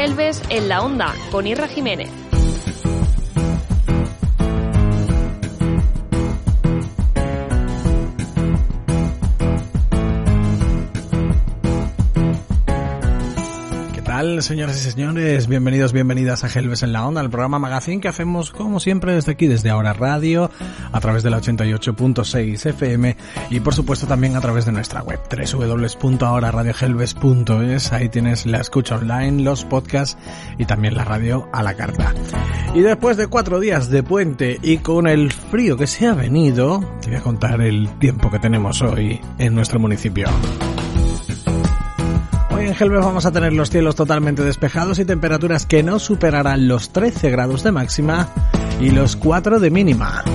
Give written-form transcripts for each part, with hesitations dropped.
Gelbes en la Onda, con Irra Jiménez. Señoras y señores, bienvenidos, bienvenidas a Gelbes en la Onda, el programa Magazine que hacemos como siempre desde aquí, desde Ahora Radio, a través de la 88.6 FM y por supuesto también a través de nuestra web www.ahoraradiogelbes.es. Ahí tienes la escucha online, los podcasts y también la radio a la carta. Y después de 4 días de puente y con el frío que se ha venido, te voy a contar el tiempo que tenemos hoy en nuestro municipio. Hoy en Gelbes vamos a tener los cielos totalmente despejados y temperaturas que no superarán los 13 grados de máxima y los 4 de mínima.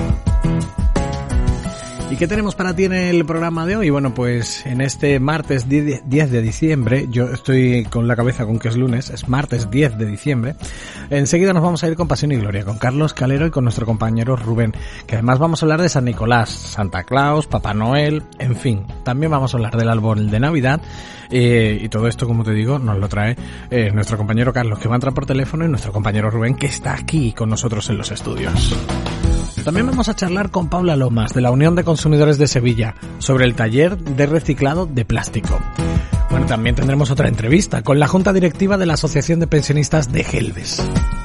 ¿Y qué tenemos para ti en el programa de hoy? Bueno, pues en este martes 10 de diciembre, yo estoy con la cabeza con que es lunes, es martes 10 de diciembre, enseguida nos vamos a ir con Pasión y Gloria, con Carlos Calero y con nuestro compañero Rubén, que además vamos a hablar de San Nicolás, Santa Claus, Papá Noel, en fin, también vamos a hablar del árbol de Navidad, y todo esto, como te digo, nos lo trae nuestro compañero Carlos, que va a entrar por teléfono, y nuestro compañero Rubén, que está aquí con nosotros en los estudios. También vamos a charlar con Paula Lomas, de la Unión de Consumidores de Sevilla, sobre el taller de reciclado de plástico. Bueno, también tendremos otra entrevista con la Junta Directiva de la Asociación de Pensionistas de Gelbes.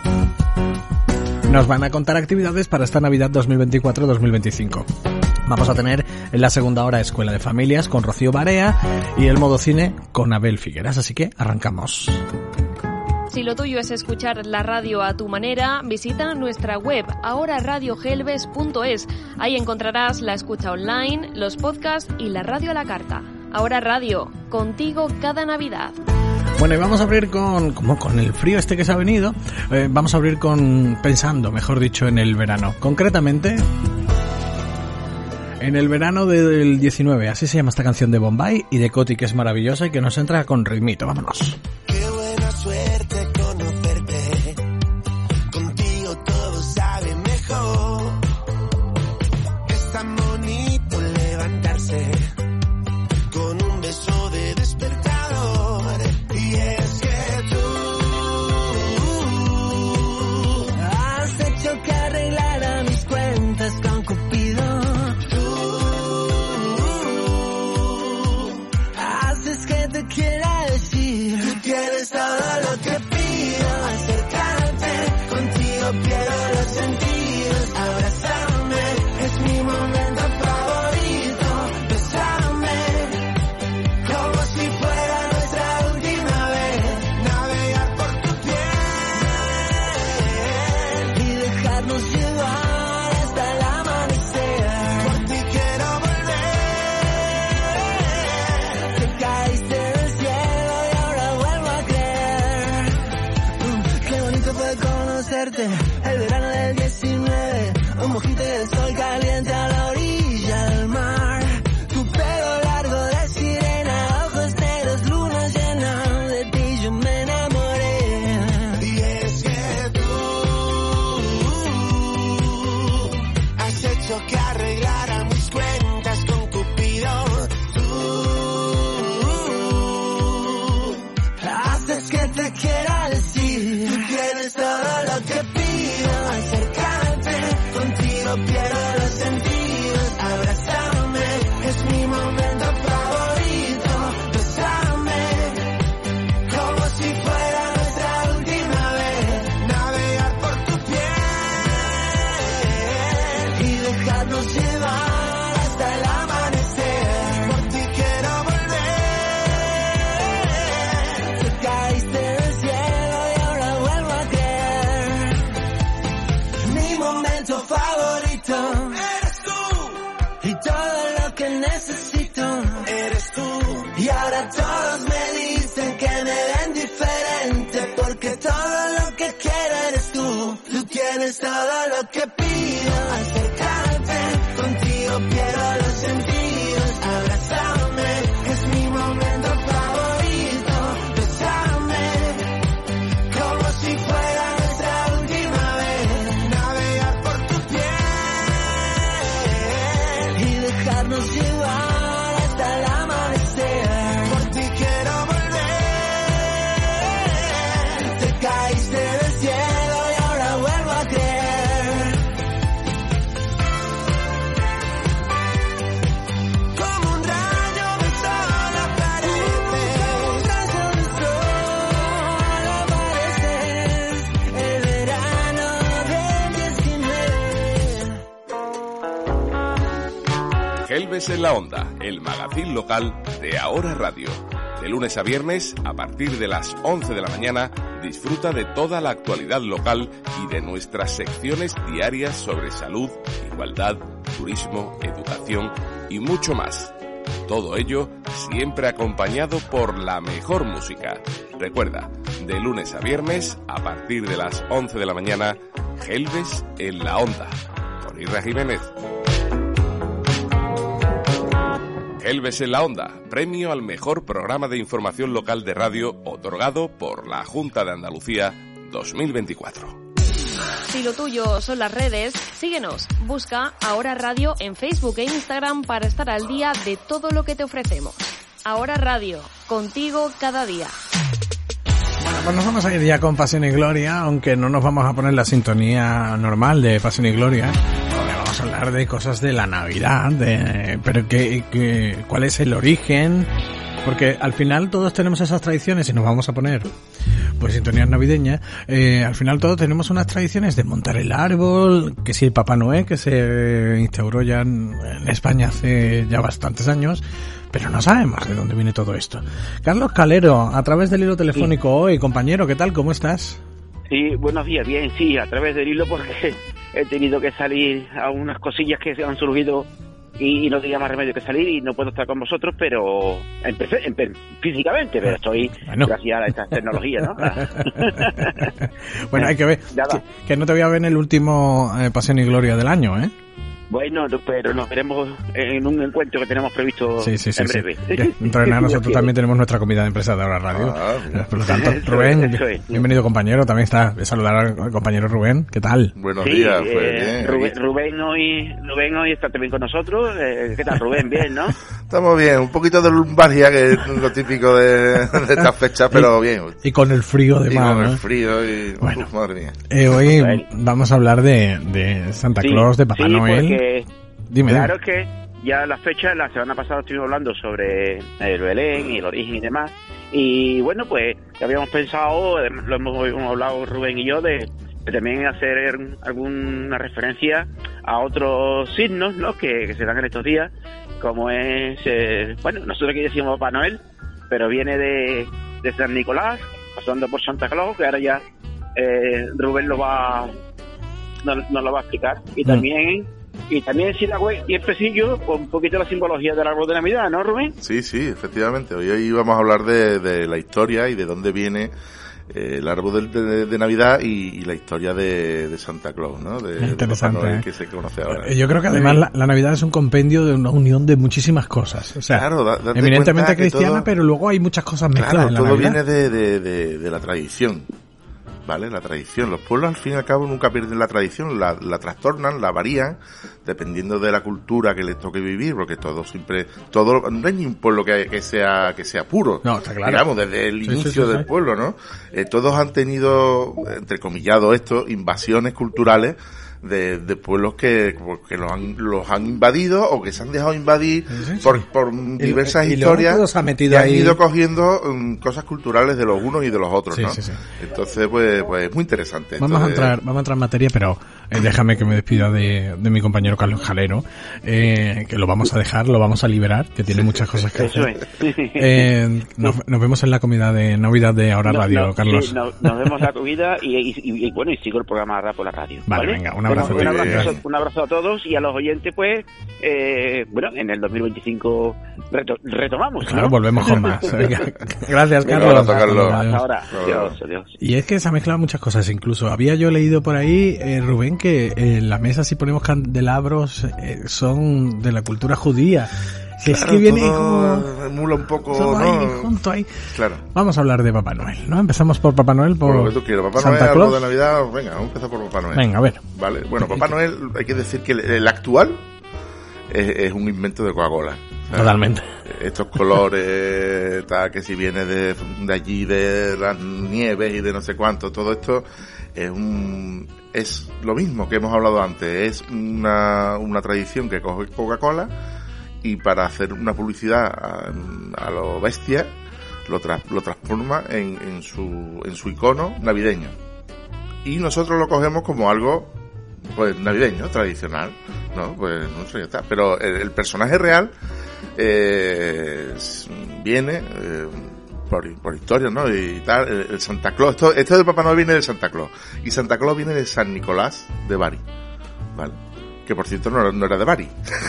Nos van a contar actividades para esta Navidad 2024-2025. Vamos a tener en la segunda hora Escuela de Familias con Rocío Barea y el modo cine con Abel Figueras, así que arrancamos. Si lo tuyo es escuchar la radio a tu manera, visita nuestra web ahoraradiogelbes.es. Ahí encontrarás la escucha online, los podcasts y la radio a la carta. Ahora Radio, contigo cada Navidad. Bueno, y vamos a abrir con el frío este que se ha venido, vamos a abrir pensando, mejor dicho, en el verano. Concretamente, en el verano del 19, así se llama esta canción de Bombay y de Coti, que es maravillosa y que nos entra con ritmito. Vámonos. Qué buena suerte conocerte, contigo todo sabe mejor. Es tan bonito levantarse con un beso de despertador. Y es que tú has hecho que arreglara mis cuentas con Cupido. Tú haces que te quiera decir, tú tienes todo lo que pido, acercarte, contigo pierdo los sentidos, abrazarme, es mi momento favorito, besarme, como si fuera nuestra última vez, navegar por tu piel y dejarnos llevar hasta el amanecer. Por ti quiero volver, te caíste del cielo y ahora vuelvo a creer. Qué bonito fue conocerte, el verano del 19, un mojito y el sol caliente a la orilla del mar. Tu pelo largo de sirena, ojos negros, luna llena, de ti yo me enamoré. Y es que tú has hecho que arreglara mis cuentas con Cupido. Tú haces que te quiera decir, tú tienes todo lo que pido, acercarte, contigo pierdo los sentidos, abrazarme, es mi momento favorito, besarme, como si fuera nuestra última vez, navegar por tu piel y dejarnos llevar hasta el amanecer. Por ti quiero volver, te caíste del cielo y ahora vuelvo a creer. Mi momento favorito eres tú, y todo lo que necesito eres tú. Y ahora todos me dicen que me ven diferente, porque todo lo que quiero eres tú. Tú tienes todo lo que pido, acercarte, contigo pierdo los sentidos, abrazarme, es mi momento favorito, besarme, como si fuera nuestra última vez, navegar por tu piel y dejarnos llevar hasta el amanecer. Por ti quiero volver, te Gelbes en la Onda, el magazín local de Ahora Radio. De lunes a viernes, a partir de las 11 de la mañana, disfruta de toda la actualidad local y de nuestras secciones diarias sobre salud, igualdad, turismo, educación y mucho más. Todo ello siempre acompañado por la mejor música. Recuerda, de lunes a viernes, a partir de las 11 de la mañana, Gelbes en la Onda, con Irra Jiménez. Gelbes en la Onda, premio al mejor programa de información local de radio otorgado por la Junta de Andalucía 2024. Si lo tuyo son las redes, síguenos. Busca Ahora Radio en Facebook e Instagram para estar al día de todo lo que te ofrecemos. Ahora Radio, contigo cada día. Bueno, pues nos vamos a ir ya con Pasión y Gloria, aunque no nos vamos a poner la sintonía normal de Pasión y Gloria. Vamos a hablar de cosas de la Navidad, pero ¿cuál es el origen? Porque al final todos tenemos esas tradiciones y nos vamos a poner pues sintonías navideñas. Al final todos tenemos unas tradiciones de montar el árbol, que si el Papá Noel, que se instauró ya en España hace ya bastantes años, pero no sabemos de dónde viene todo esto. Carlos Calero, a través del hilo telefónico hoy, compañero, ¿qué tal? ¿Cómo estás? Sí, buenos días, bien, sí, a través del hilo porque he tenido que salir a unas cosillas que se han surgido y no tenía más remedio que salir y no puedo estar con vosotros, pero físicamente, pero estoy gracias a estas tecnologías, ¿no? Bueno, hay que ver que no te voy a ver en el último Pasión y Gloria del año, ¿eh? Bueno, pero nos veremos en un encuentro que tenemos previsto en breve. Dentro de nada nosotros también tenemos nuestra comida de empresa de Ahora Radio. Por lo tanto, Rubén, bienvenido compañero. También está saludar al compañero Rubén. ¿Qué tal? Buenos días. Bien, Rubén hoy está también con nosotros. ¿Qué tal, Rubén? Bien, ¿no? Estamos bien. Un poquito de lumbalgia, que es lo típico de estas fechas, pero bien. Y con el frío de mar, con el frío y... Bueno, madre mía. Hoy vamos a hablar de Santa Claus, de Papá Noel. Dime. Claro que ya las fechas, la semana pasada estuvimos hablando sobre el Belén y el origen y demás, y bueno, pues habíamos pensado, lo hemos hablado Rubén y yo, de también hacer alguna referencia a otros signos, ¿no?, que se dan en estos días, como es, nosotros aquí decimos Papá Noel, pero viene de San Nicolás, pasando por Santa Claus, que ahora ya Rubén nos lo va a explicar, y también si la web y el pesillo con un poquito la simbología del árbol de Navidad, ¿no, Rubén? Sí, efectivamente. Hoy vamos a hablar de la historia y de dónde viene el árbol de Navidad y la historia de Santa Claus, ¿no? De Papá Noel, que se conoce ahora. Yo creo que además la Navidad es un compendio de una unión de muchísimas cosas. O sea, claro, eminentemente cristiana, pero luego hay muchas cosas mezcladas. Claro, todo viene de la tradición. ¿Vale? La tradición. Los pueblos, al fin y al cabo, nunca pierden la tradición, la trastornan, la varían, dependiendo de la cultura que les toque vivir, porque no hay ni un pueblo que sea puro. No, está claro. Digamos, desde el inicio del pueblo, ¿no? Todos han tenido, entrecomillado esto, invasiones culturales de pueblos que los han invadido o que se han dejado invadir por diversas historias y han ido cogiendo cosas culturales de los unos y de los otros, ¿no? Sí. Entonces, pues muy interesante. Vamos a entrar en materia, pero déjame que me despida de mi compañero Carlos Calero, que lo vamos a liberar, que tiene muchas cosas que hacer. Nos vemos en la comida de Navidad de Ahora Radio, Carlos. Sí, nos vemos en la comida y bueno, y sigo el programa por la radio. Vale, venga, un abrazo a todos y a los oyentes, pues, en el 2025 retomamos. Claro, ¿no? volvemos con más. Gracias, Carlos. Un abrazo, Carlos. Hasta ahora. Adiós. Y es que se han mezclado muchas cosas, incluso había yo leído por ahí, Rubén, que en la mesa si ponemos candelabros son de la cultura judía. Que claro, es que viene como emula un poco, todo ¿no? ahí, junto ahí. Claro. Vamos a hablar de Papá Noel, ¿no? Empezamos por Papá Noel, por lo que tú quieras. Papá Santa Noel, Claus. árbol de Navidad, venga, vamos a empezar por Papá Noel. Venga, a ver. Vale, bueno, Papá Noel, hay que decir que el actual es un invento de Coca-Cola. Totalmente. Estos colores, que si viene de allí, de las nieves y de no sé cuánto, todo esto es lo mismo que hemos hablado antes. Es una tradición que coge Coca-Cola y para hacer una publicidad a lo bestia lo transforma en su icono navideño. Y nosotros lo cogemos como algo pues navideño, tradicional, ¿no? Pues no sé, ya está. Pero el personaje real viene por historia, ¿no? Y tal, el Santa Claus, esto de Papá Noel viene de Santa Claus, y Santa Claus viene de San Nicolás de Bari, ¿vale? Que por cierto no era de Bari.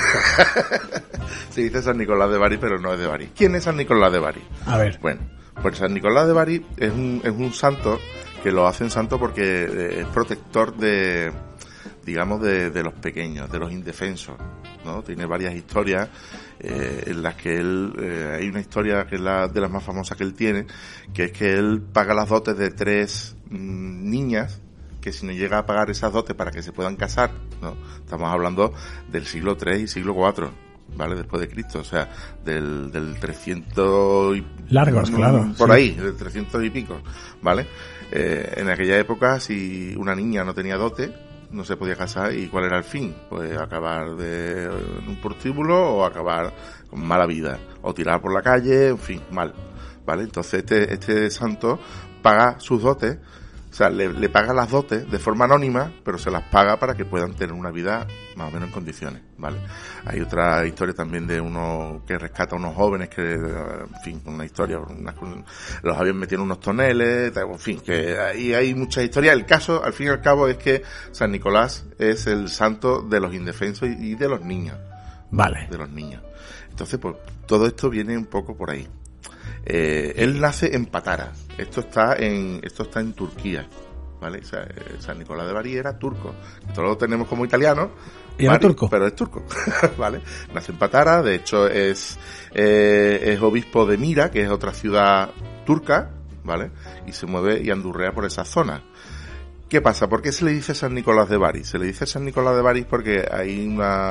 Se dice San Nicolás de Bari, pero no es de Bari. ¿Quién es San Nicolás de Bari? A ver. Bueno, pues San Nicolás de Bari es un santo que lo hacen santo porque es protector de, digamos, de los pequeños, de los indefensos, ¿no? Tiene varias historias en las que él, hay una historia que es de las más famosas que él tiene, que es que él paga las dotes de 3 niñas, que si no llega a pagar esas dotes para que se puedan casar, ¿no? Estamos hablando del siglo III y siglo IV, ¿vale? Después de Cristo, o sea, del 300 y... Largos, claro. Por sí. ahí, del 300 y pico, ¿vale? En aquella época, si una niña no tenía dote, no se podía casar, ¿y cuál era el fin? Pues acabar en un prostíbulo, o acabar con mala vida, o tirar por la calle, en fin, mal, ¿vale? Entonces este santo paga sus dotes, o sea, le paga las dotes de forma anónima, pero se las paga para que puedan tener una vida más o menos en condiciones, ¿vale? Hay otra historia también de uno que rescata a unos jóvenes que, en fin, una historia, los habían metido en unos toneles, en fin, que ahí hay muchas historias. El caso, al fin y al cabo, es que San Nicolás es el santo de los indefensos y de los niños. Vale. De los niños. Entonces, pues, todo esto viene un poco por ahí. Él nace en Patara. Esto está en Turquía, ¿vale? O sea, San Nicolás de Bari era turco. Esto lo tenemos como italiano. ¿Y era Bari, turco? Pero es turco, ¿vale? Nace en Patara, de hecho es obispo de Mira, que es otra ciudad turca, ¿vale? Y se mueve y andurrea por esa zona. ¿Qué pasa? ¿Por qué se le dice San Nicolás de Bari? Se le dice San Nicolás de Bari porque hay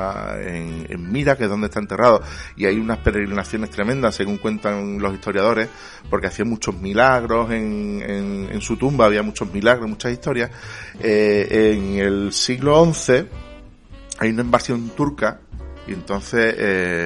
en Mira, que es donde está enterrado, y hay unas peregrinaciones tremendas, según cuentan los historiadores, porque hacía muchos milagros en su tumba, había muchos milagros, muchas historias. En el siglo XI hay una invasión turca, y entonces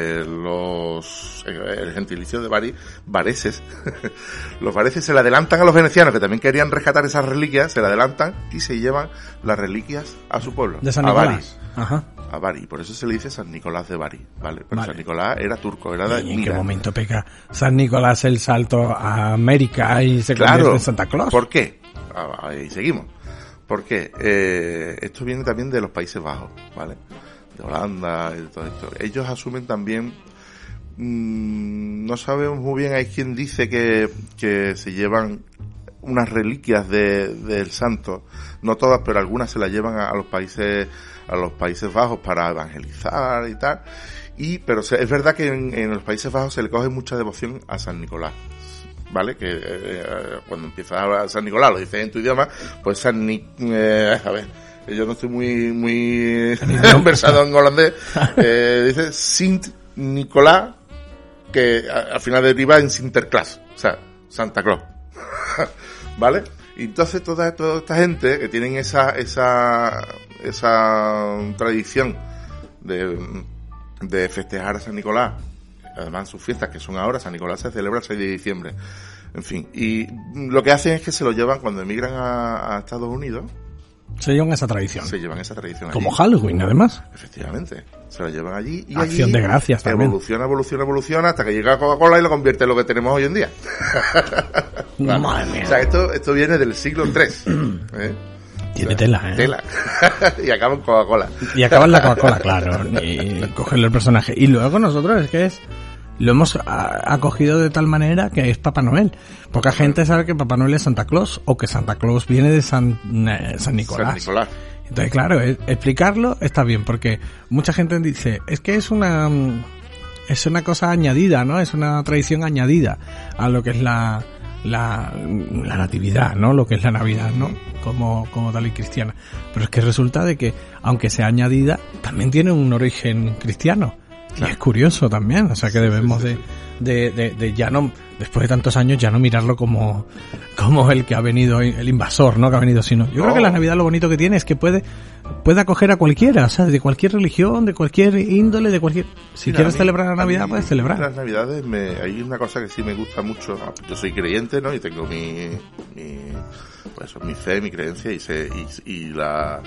el gentilicio de Bari, vareses, los vareses se le adelantan a los venecianos, que también querían rescatar esas reliquias, se le adelantan y se llevan las reliquias a su pueblo, de San a Nicolás. Bari. Ajá. A Bari, por eso se le dice San Nicolás de Bari, ¿vale? Pero Vale. San Nicolás era turco, era de ¿Y en Mira. qué momento pega San Nicolás el salto a América y se Claro. convierte en Santa Claus? ¿Por qué? Ahí seguimos. ¿Por qué? Esto viene también de los Países Bajos, ¿vale? De Holanda y de todo esto. Ellos asumen también, no sabemos muy bien, hay quien dice que se llevan unas reliquias del santo, no todas, pero algunas se las llevan a los Países Bajos para evangelizar y tal. Pero es verdad que en los Países Bajos se le coge mucha devoción a San Nicolás, ¿vale? Que cuando empiezas a hablar San Nicolás, lo dices en tu idioma, pues a ver, yo no estoy muy versado en holandés, dice Sint Nicolás, que al final deriva en Sinterklaas, o sea, Santa Claus, ¿vale? Y entonces toda esta gente que tienen esa tradición de festejar a San Nicolás, además sus fiestas que son ahora, San Nicolás se celebra el 6 de diciembre, en fin, y lo que hacen es que se lo llevan cuando emigran a Estados Unidos. Se llevan esa tradición. Se llevan esa tradición Como allí. Halloween, además. Efectivamente. Se la llevan allí y Acción allí de gracias también. evoluciona hasta que llega Coca-Cola y lo convierte en lo que tenemos hoy en día. Vale. Madre mía. O sea, esto viene del siglo III. Tiene tela, ¿eh? Tela. Y acaba en Coca-Cola. Y acaba en la Coca-Cola, claro. Y cogerle el personaje. Y luego nosotros lo hemos acogido de tal manera que es Papá Noel. Poca gente sabe que Papá Noel es Santa Claus o que Santa Claus viene de San Nicolás. San Nicolás. Entonces, claro, explicarlo está bien, porque mucha gente dice, es que es una cosa añadida, ¿no? Es una tradición añadida a lo que es la natividad, ¿no? Lo que es la Navidad, ¿no? Como tal y cristiana. Pero es que resulta de que, aunque sea añadida, también tiene un origen cristiano. Claro. Y es curioso también, o sea que debemos de ya no, después de tantos años, ya no mirarlo como el que ha venido, el invasor, ¿no? Que ha venido, sino, yo creo que la Navidad lo bonito que tiene es que puede acoger a cualquiera, o sea, de cualquier religión, de cualquier índole, de cualquier, si quieres celebrar la Navidad, puedes celebrar. Las Navidades hay una cosa que sí me gusta mucho. Yo soy creyente, ¿no? Y tengo mi fe, mi creencia y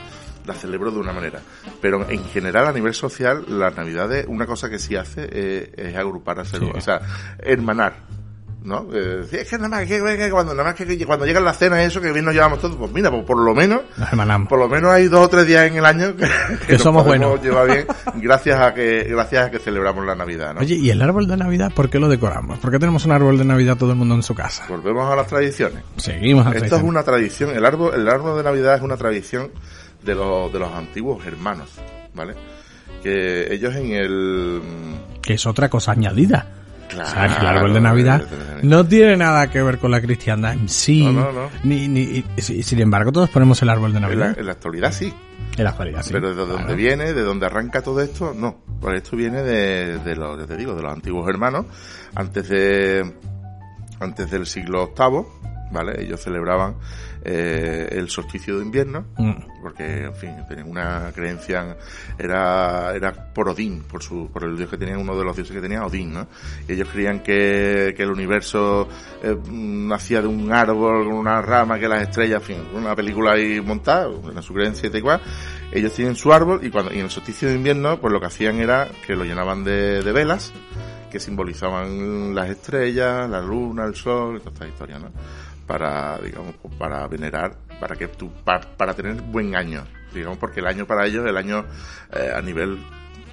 la celebro de una manera. Pero en general, a nivel social, las Navidades, una cosa que sí hace es agrupar a ser, o sea, hermanar, ¿no? Es que nada más que cuando llega la cena eso, que bien nos llevamos todos, pues mira, pues por lo menos hay 2 o 3 días en el año que somos buenos, lleva bien, gracias a que celebramos la Navidad, ¿no? Oye, ¿y el árbol de Navidad por qué lo decoramos? ¿Por qué tenemos un árbol de Navidad todo el mundo en su casa? Volvemos a las tradiciones. Seguimos a las Esto tradiciones. es una tradición, el árbol de Navidad es una tradición de los antiguos hermanos, ¿vale? Que ellos Que es otra cosa añadida. Claro, o sea, que el árbol de Navidad no tiene nada que ver con la cristiandad en sí. No. Sin embargo, todos ponemos el árbol de Navidad. En la actualidad sí. En la actualidad sí. Pero de dónde viene, de dónde arranca todo esto, no. Pues esto viene de los, te digo, de los antiguos hermanos. Antes del siglo VIII, ¿vale? Ellos celebraban el solsticio de invierno, porque, en fin, tenían una creencia, era por Odín, por el dios que tenían, uno de los dioses que tenía, Odín, ¿no? Y ellos creían que el universo nacía de un árbol, con una rama, que las estrellas, en fin, una película ahí montada, en su creencia y tal cual. Ellos tienen su árbol y en el solsticio de invierno, pues lo que hacían era que lo llenaban de velas, que simbolizaban las estrellas, la luna, el sol, toda esta historia, ¿no? Para venerar, para tener buen año, digamos, porque el año para ellos, a nivel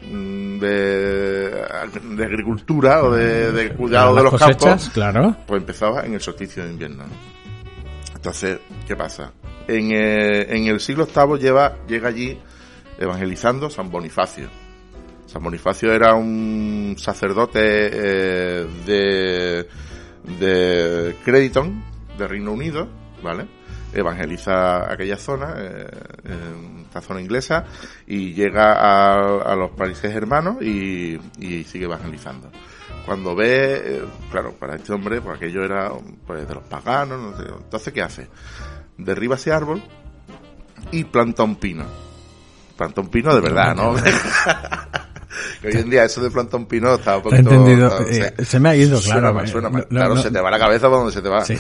de agricultura o de cuidado de los cosechas, campos, claro, pues empezaba en el solsticio de invierno, ¿no? Entonces, ¿qué pasa? En el siglo VIII llega allí evangelizando San Bonifacio. San Bonifacio era un sacerdote de Crediton, de Reino Unido, ¿vale? Evangeliza aquella zona, esta zona inglesa, y llega a los países hermanos y sigue evangelizando. Cuando ve, claro, para este hombre, pues aquello era pues de los paganos, no sé, entonces ¿qué hace? Derriba ese árbol y planta un pino. Planta un pino de verdad, ¿no? Que hoy en día eso de planta un pino está un poquito... Entendido. Se me ha ido, claro. Suena mal. Claro, se te va la cabeza por donde se te va. Sí.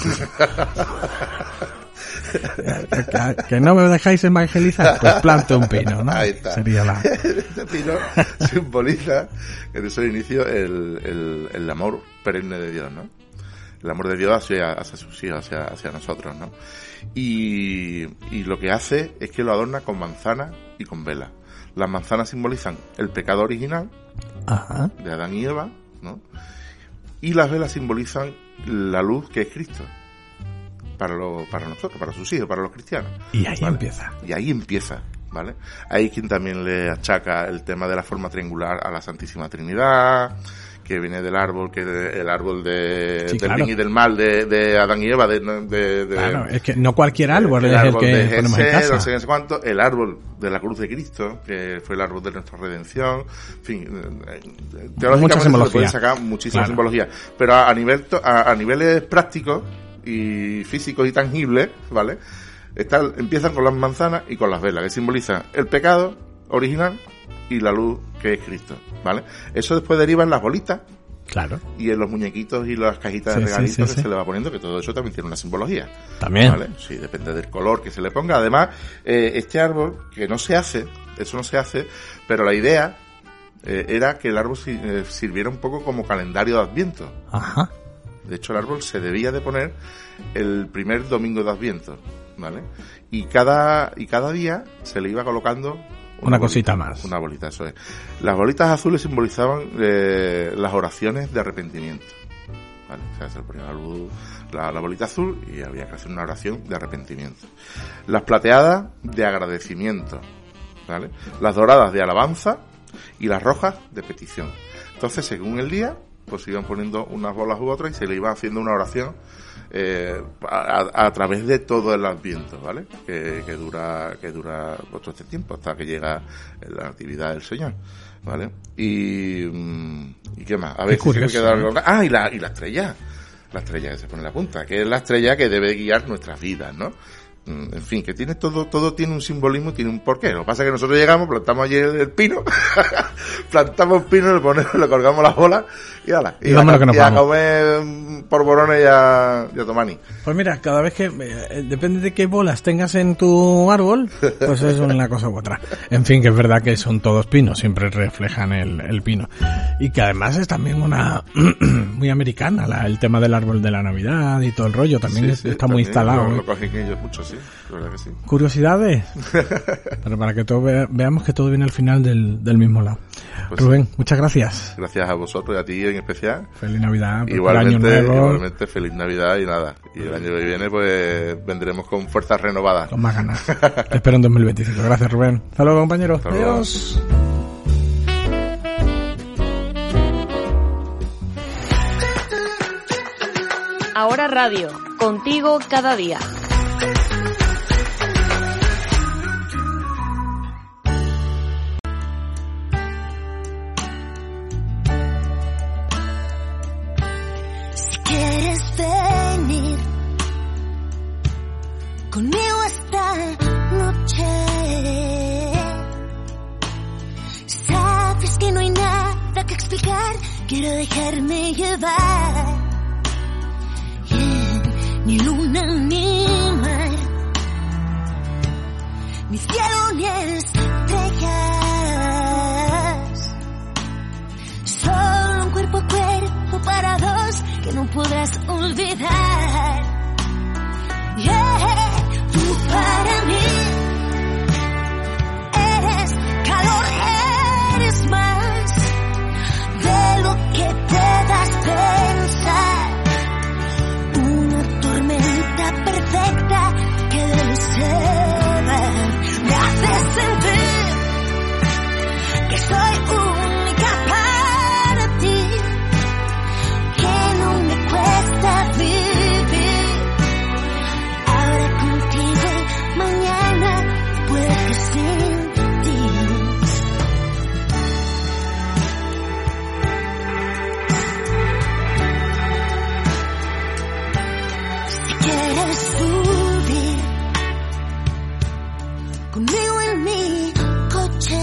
¿Que no me dejáis evangelizar? Pues planto un pino, ¿no? Ahí está. Sería la... Este pino simboliza en su inicio el amor perenne de Dios, ¿no? El amor de Dios hacia sus hijos, hacia nosotros, ¿no? Y lo que hace es que lo adorna con manzanas y con velas. Las manzanas simbolizan el pecado original, ajá, de Adán y Eva, ¿no? Y las velas simbolizan la luz que es Cristo para nosotros, para sus hijos, para los cristianos. Y ahí, ¿vale? empieza, ¿vale? Hay quien también le achaca el tema de la forma triangular a la Santísima Trinidad, que viene del árbol, el árbol del bien y del mal de Adán y Eva, claro, es que no cualquier árbol es el que ponemos en casa. No sé cuánto, el árbol de la cruz de Cristo, que fue el árbol de nuestra redención, en fin, teológicamente se puede sacar muchísima simbología, pero a niveles prácticos y físicos y tangibles, ¿vale? Empiezan con las manzanas y con las velas, que simbolizan el pecado original y la luz que es Cristo, ¿vale? Eso después deriva en las bolitas, claro, y en los muñequitos y las cajitas de regalitos que se le va poniendo, que todo eso también tiene una simbología. También. ¿Vale? Sí, depende del color que se le ponga. Además, este árbol, que no se hace, pero la idea era que el árbol sirviera un poco como calendario de Adviento. Ajá. De hecho, el árbol se debía de poner el primer domingo de Adviento, ¿vale? Y cada día se le iba colocando una cosita más. Una bolita, eso es. Las bolitas azules simbolizaban las oraciones de arrepentimiento, ¿vale? O sea, se le ponía la bolita azul y había que hacer una oración de arrepentimiento. Las plateadas de agradecimiento, ¿vale? Las doradas de alabanza y las rojas de petición. Entonces, según el día, pues se iban poniendo unas bolas u otras y se le iba haciendo una oración a través de todo el Adviento, ¿vale? Que dura todo este tiempo hasta que llega la Natividad del Señor, ¿vale? Y qué más, a ver si se me queda algo. Y la estrella que se pone en la punta, que es la estrella que debe guiar nuestras vidas, ¿no? en fin, que tiene todo tiene un simbolismo y tiene un porqué. Lo que pasa es que nosotros llegamos, plantamos allí el pino, plantamos pino, le colgamos las bolas y ala. Y a comer polvorones y a tomani. Pues mira, cada vez que, depende de qué bolas tengas en tu árbol, pues es una cosa u otra. En fin, que es verdad que son todos pinos, siempre reflejan el pino. Y que además es también una, muy americana, el tema del árbol de la Navidad y todo el rollo, también está también muy instalado. Lo cogen ellos mucho, sí, la verdad que sí. Curiosidades, pero para que veamos que todo viene al final del mismo lado. Pues Rubén, muchas gracias. Gracias a vosotros y a ti en especial. Feliz Navidad. Igualmente, feliz Navidad y nada. Y el año que viene pues vendremos con fuerzas renovadas. Con más ganas. Te espero en 2025. Gracias, Rubén. Hasta luego, compañero. Hasta luego. Adiós. Ahora Radio, contigo cada día. Si quieres venir conmigo esta noche, sabes que no hay nada que explicar, quiero dejarme llevar. Ni luna ni mar, ni cielo ni estrellas, solo un cuerpo a cuerpo para dos que no podrás olvidar. Yeah, tú para mí eres calor, eres más de lo que puedas pensar. Perfecta que debe ser, me hace sentir que soy única para ti, que no me cuesta vivir. Ahora contigo, mañana puede que sin ti. Quieres subir conmigo en mi coche,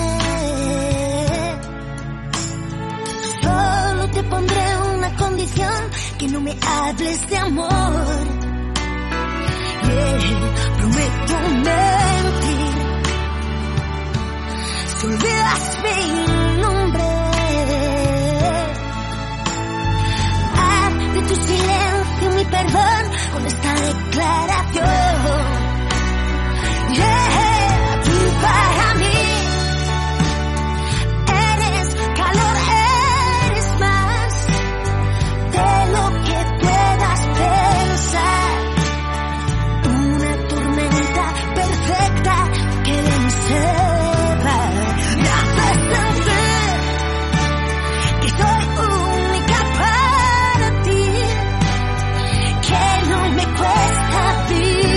solo te pondré una condición, que no me hables de amor. Prometo mentir si olvidas mi nombre. De tu silencio mi perdón con esta declaración. Yeah, tú para mí eres calor, eres más de lo que puedas pensar. Una tormenta perfecta que venceba. Me hace sentir que soy única para ti, que no me cuesta vivir.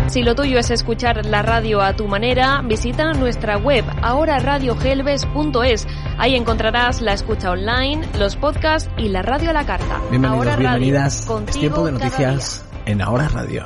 Si lo tuyo es escuchar la radio a tu manera, visita nuestra web ahoraradiogelbes.es. Ahí encontrarás la escucha online, los podcasts y la radio a la carta. Bienvenidos, Ahora bienvenidas. Radio, es tiempo de noticias en Ahora Radio.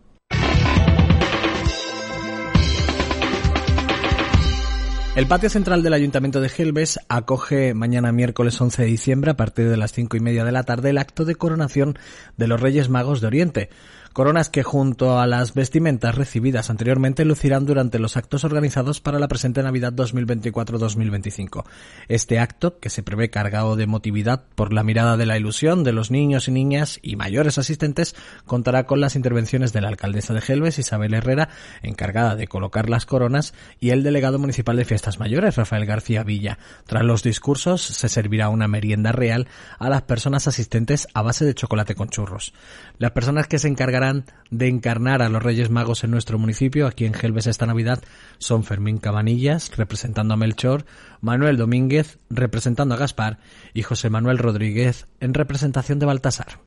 El patio central del Ayuntamiento de Gelbes acoge mañana miércoles 11 de diciembre a partir de las 5:30 de la tarde el acto de coronación de los Reyes Magos de Oriente. Coronas que junto a las vestimentas recibidas anteriormente lucirán durante los actos organizados para la presente Navidad 2024-2025. Este acto, que se prevé cargado de emotividad por la mirada de la ilusión de los niños y niñas y mayores asistentes, contará con las intervenciones de la alcaldesa de Gelbes, Isabel Herrera, encargada de colocar las coronas, y el delegado municipal de Fiestas Mayores, Rafael García Villa. Tras los discursos, se servirá una merienda real a las personas asistentes a base de chocolate con churros. Las personas que se encargarán de encarnar a los Reyes Magos en nuestro municipio, aquí en Gelbes esta Navidad, son Fermín Cabanillas, representando a Melchor, Manuel Domínguez, representando a Gaspar, y José Manuel Rodríguez, en representación de Baltasar.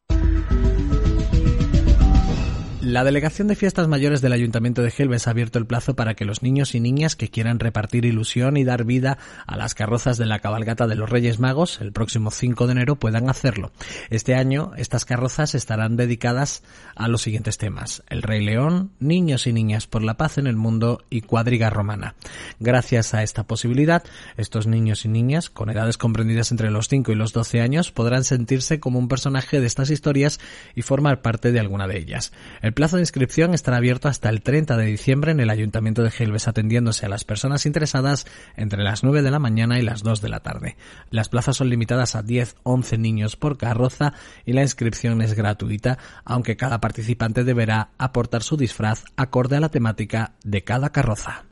La Delegación de Fiestas Mayores del Ayuntamiento de Gelbes ha abierto el plazo para que los niños y niñas que quieran repartir ilusión y dar vida a las carrozas de la cabalgata de los Reyes Magos el próximo 5 de enero puedan hacerlo. Este año, estas carrozas estarán dedicadas a los siguientes temas: El Rey León, Niños y Niñas por la Paz en el Mundo y Cuadriga Romana. Gracias a esta posibilidad, estos niños y niñas, con edades comprendidas entre los 5 y los 12 años, podrán sentirse como un personaje de estas historias y formar parte de alguna de ellas. El plazo de inscripción estará abierto hasta el 30 de diciembre en el Ayuntamiento de Gelbes, atendiéndose a las personas interesadas entre las 9 de la mañana y las 2 de la tarde. Las plazas son limitadas a 10-11 niños por carroza y la inscripción es gratuita, aunque cada participante deberá aportar su disfraz acorde a la temática de cada carroza.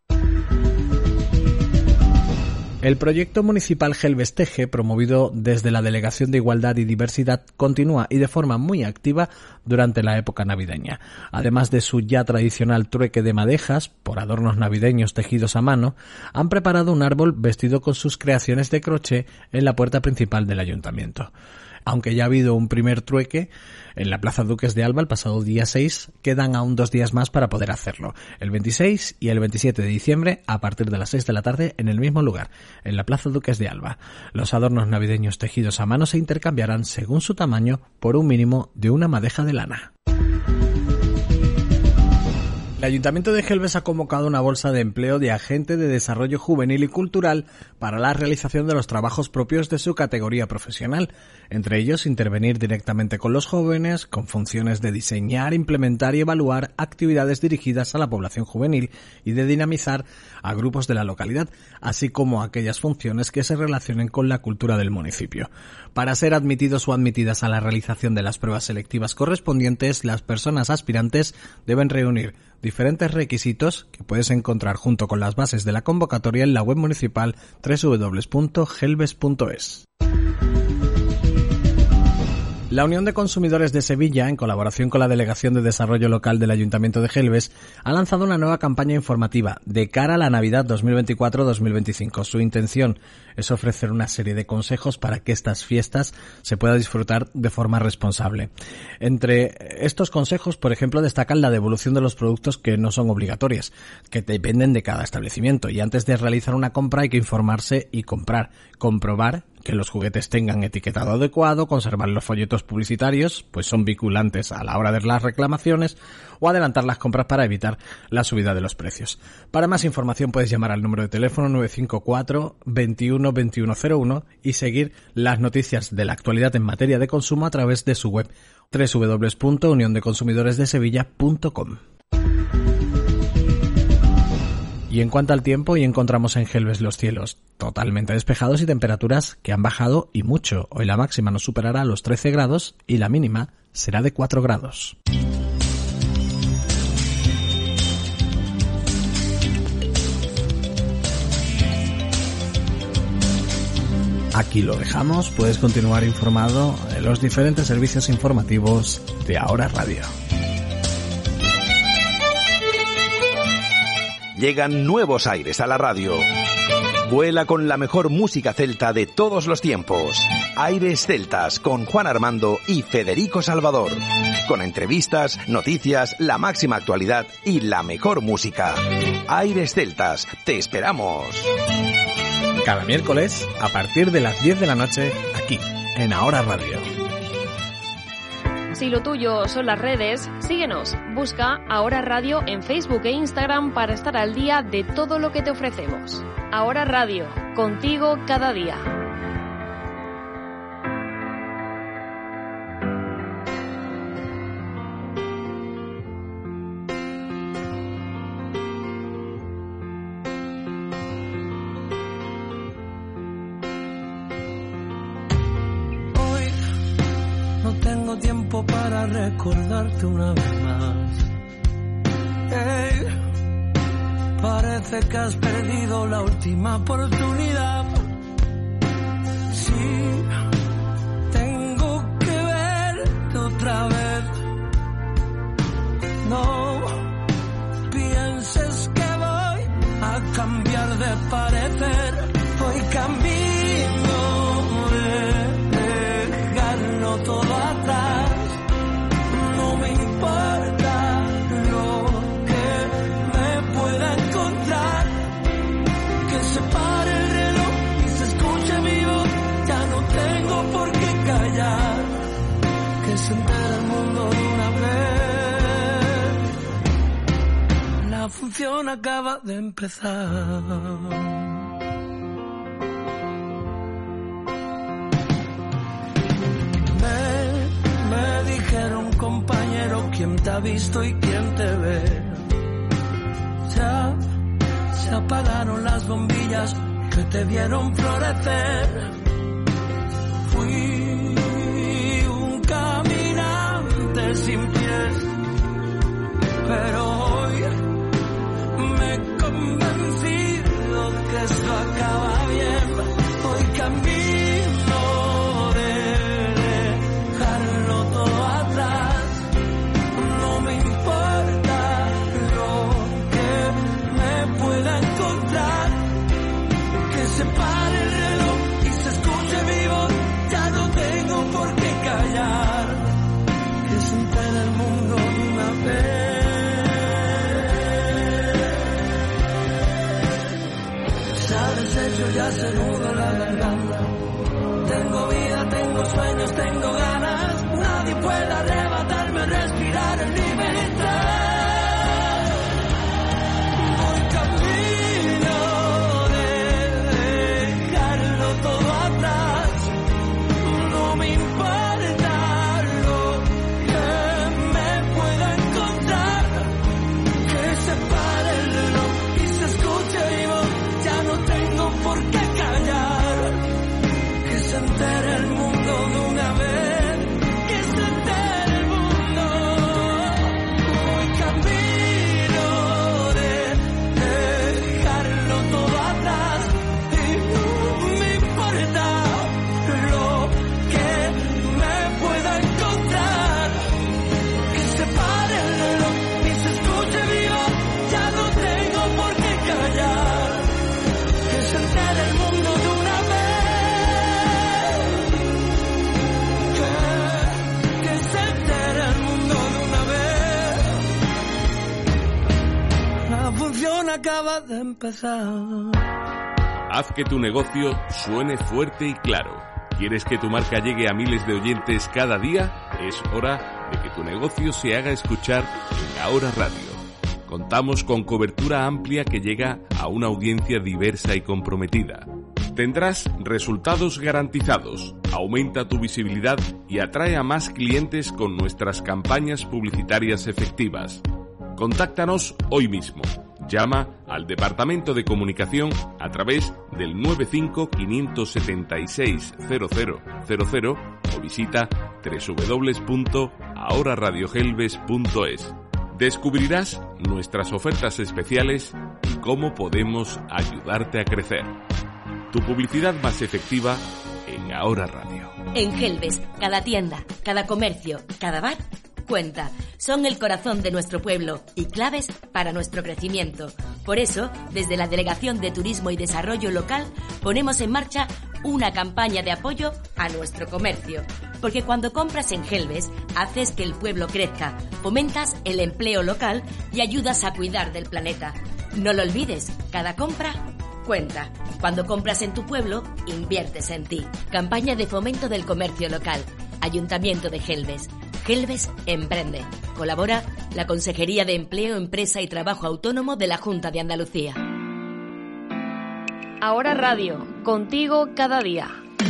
El proyecto municipal Gelbes Teje, promovido desde la Delegación de Igualdad y Diversidad, continúa y de forma muy activa durante la época navideña. Además de su ya tradicional trueque de madejas, por adornos navideños tejidos a mano, han preparado un árbol vestido con sus creaciones de crochet en la puerta principal del ayuntamiento. Aunque ya ha habido un primer trueque en la Plaza Duques de Alba el pasado día 6, quedan aún 2 días más para poder hacerlo, el 26 y el 27 de diciembre a partir de las 6 de la tarde en el mismo lugar, en la Plaza Duques de Alba. Los adornos navideños tejidos a mano se intercambiarán según su tamaño por un mínimo de una madeja de lana. El Ayuntamiento de Gelbes ha convocado una bolsa de empleo de agente de desarrollo juvenil y cultural para la realización de los trabajos propios de su categoría profesional, entre ellos intervenir directamente con los jóvenes, con funciones de diseñar, implementar y evaluar actividades dirigidas a la población juvenil y de dinamizar a grupos de la localidad, así como aquellas funciones que se relacionen con la cultura del municipio. Para ser admitidos o admitidas a la realización de las pruebas selectivas correspondientes, las personas aspirantes deben reunir diferentes requisitos que puedes encontrar junto con las bases de la convocatoria en la web municipal www.gelbes.es. La Unión de Consumidores de Sevilla, en colaboración con la Delegación de Desarrollo Local del Ayuntamiento de Gelbes, ha lanzado una nueva campaña informativa de cara a la Navidad 2024-2025. Su intención es ofrecer una serie de consejos para que estas fiestas se pueda disfrutar de forma responsable. Entre estos consejos, por ejemplo, destacan la devolución de los productos que no son obligatorias, que dependen de cada establecimiento, y antes de realizar una compra hay que informarse y comprobar que los juguetes tengan etiquetado adecuado, conservar los folletos publicitarios, pues son vinculantes a la hora de las reclamaciones, o adelantar las compras para evitar la subida de los precios. Para más información puedes llamar al número de teléfono 954 21 2101 y seguir las noticias de la actualidad en materia de consumo a través de su web www.uniondeconsumidoresdesevilla.com. Y en cuanto al tiempo, hoy encontramos en Gelbes los cielos totalmente despejados y temperaturas que han bajado y mucho. Hoy la máxima nos superará los 13 grados y la mínima será de 4 grados. Aquí lo dejamos, puedes continuar informado en los diferentes servicios informativos de Ahora Radio. Llegan nuevos aires a la radio. Vuela con la mejor música celta de todos los tiempos. Aires Celtas con Juan Armando y Federico Salvador. Con entrevistas, noticias, la máxima actualidad y la mejor música. Aires Celtas, te esperamos. Cada miércoles, a partir de las 10 de la noche, aquí, en Ahora Radio. Si lo tuyo son las redes, síguenos. Busca Ahora Radio en Facebook e Instagram para estar al día de todo lo que te ofrecemos. Ahora Radio, contigo cada día. Tiempo para recordarte una vez más. Hey, parece que has perdido la última oportunidad. Sí, tengo que verte otra vez. No pienses que voy a cambiar de parecer. Voy camino de dejarlo todo atrás. No me importa lo que me pueda encontrar. Que se pare el reloj y se escuche mi voz. Ya no tengo por qué callar. Que se entere el mundo de una vez. La función acaba de empezar. Me dijeron, compañero, quién te ha visto y quién te ve. Ya se apagaron las bombillas que te vieron florecer. Fui un caminante sin pies, pero hoy me he convencido que esto acaba bien. Hoy camino todo atrás. No me importa lo que me pueda encontrar. Que se pare el reloj y se escuche mi voz. Ya no tengo por qué callar. Que se entere el mundo de una vez. Se ha deshecho, ya se nuda la garganta. Tengo vida, tengo sueños, tengo ganas. Nadie puede arrebatarme, respirar en libertad. Voy camino de dejarlo todo atrás. No me importa lo que me pueda encontrar. Que se pare el reloj y se escuche mi voz. Ya no tengo por qué callar. Que se entere el mundo de una vez. Acaba de empezar. Haz que tu negocio suene fuerte y claro. ¿Quieres que tu marca llegue a miles de oyentes cada día? Es hora de que tu negocio se haga escuchar en Ahora Radio. Contamos con cobertura amplia que llega a una audiencia diversa y comprometida. Tendrás resultados garantizados, aumenta tu visibilidad y atrae a más clientes con nuestras campañas publicitarias efectivas. Contáctanos hoy mismo. Llama al Departamento de Comunicación a través del 95 576 0000 o visita www.ahoraradiogelves.es. Descubrirás nuestras ofertas especiales y cómo podemos ayudarte a crecer. Tu publicidad más efectiva en Ahora Radio. En Gelves, cada tienda, cada comercio, cada bar cuenta, son el corazón de nuestro pueblo y claves para nuestro crecimiento. Por eso, desde la Delegación de Turismo y Desarrollo Local, ponemos en marcha una campaña de apoyo a nuestro comercio. Porque cuando compras en Gelbes, haces que el pueblo crezca, fomentas el empleo local y ayudas a cuidar del planeta. No lo olvides, cada compra cuenta. Cuando compras en tu pueblo, inviertes en ti. Campaña de fomento del comercio local. Ayuntamiento de Gelbes. Gelbes Emprende. Colabora la Consejería de Empleo, Empresa y Trabajo Autónomo de la Junta de Andalucía. Ahora Radio, contigo cada día.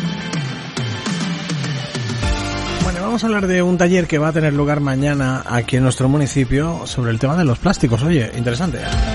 Bueno, vamos a hablar de un taller que va a tener lugar mañana aquí en nuestro municipio sobre el tema de los plásticos. Oye, interesante.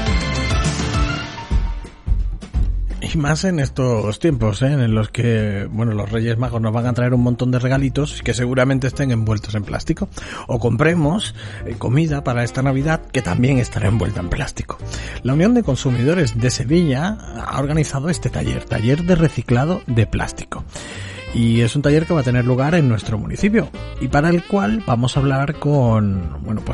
Y más en estos tiempos, en los que, bueno, los Reyes Magos nos van a traer un montón de regalitos que seguramente estén envueltos en plástico. O compremos comida para esta Navidad que también estará envuelta en plástico. La Unión de Consumidores de Sevilla ha organizado este taller de reciclado de plástico. Y es un taller que va a tener lugar en nuestro municipio y para el cual vamos a hablar con,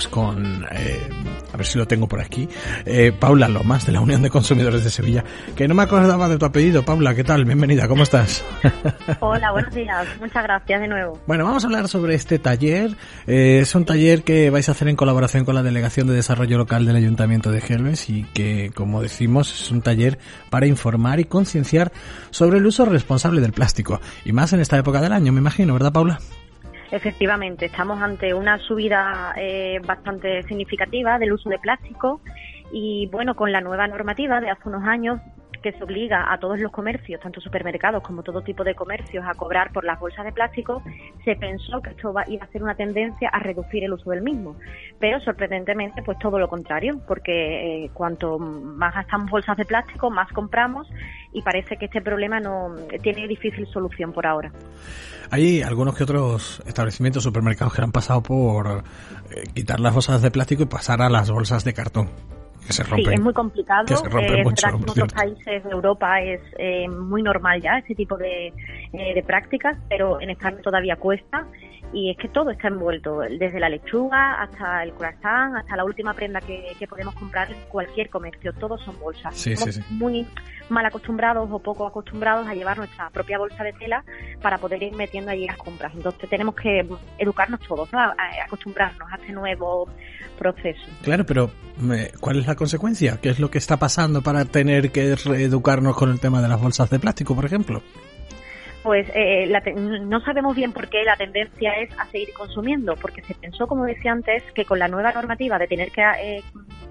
a ver si lo tengo por aquí, Paula Lomas, de la Unión de Consumidores de Sevilla, que no me acordaba de tu apellido. Paula, ¿qué tal? Bienvenida, ¿cómo estás? Hola, buenos días, muchas gracias de nuevo. Bueno, vamos a hablar sobre este taller. Es un taller que vais a hacer en colaboración con la Delegación de Desarrollo Local del Ayuntamiento de Gelbes y que, como decimos, es un taller para informar y concienciar sobre el uso responsable del plástico, y más en esta época del año, me imagino, ¿verdad, Paula? Efectivamente, estamos ante una subida bastante significativa del uso de plástico y, bueno, con la nueva normativa de hace unos años que se obliga a todos los comercios, tanto supermercados como todo tipo de comercios, a cobrar por las bolsas de plástico, se pensó que esto iba a ser una tendencia a reducir el uso del mismo. Pero, sorprendentemente, pues todo lo contrario, porque cuanto más gastamos bolsas de plástico, más compramos, y parece que este problema no tiene difícil solución por ahora. Hay algunos que otros establecimientos, supermercados, que han pasado por quitar las bolsas de plástico y pasar a las bolsas de cartón. Que se rompen, sí, es muy complicado. Que se rompen mucho, en otros países de Europa es muy normal ya este tipo de prácticas, pero en España todavía cuesta, y es que todo está envuelto, desde la lechuga hasta el croissant, hasta la última prenda que podemos comprar en cualquier comercio, todos son bolsas. Sí. Muy mal acostumbrados o poco acostumbrados a llevar nuestra propia bolsa de tela para poder ir metiendo allí las compras. Entonces tenemos que educarnos todos, ¿no? A acostumbrarnos a este nuevo proceso. Claro, pero ¿cuál es la consecuencia? ¿Qué es lo que está pasando para tener que reeducarnos con el tema de las bolsas de plástico, por ejemplo? Pues no sabemos bien por qué la tendencia es a seguir consumiendo, porque se pensó, como decía antes, que con la nueva normativa de tener que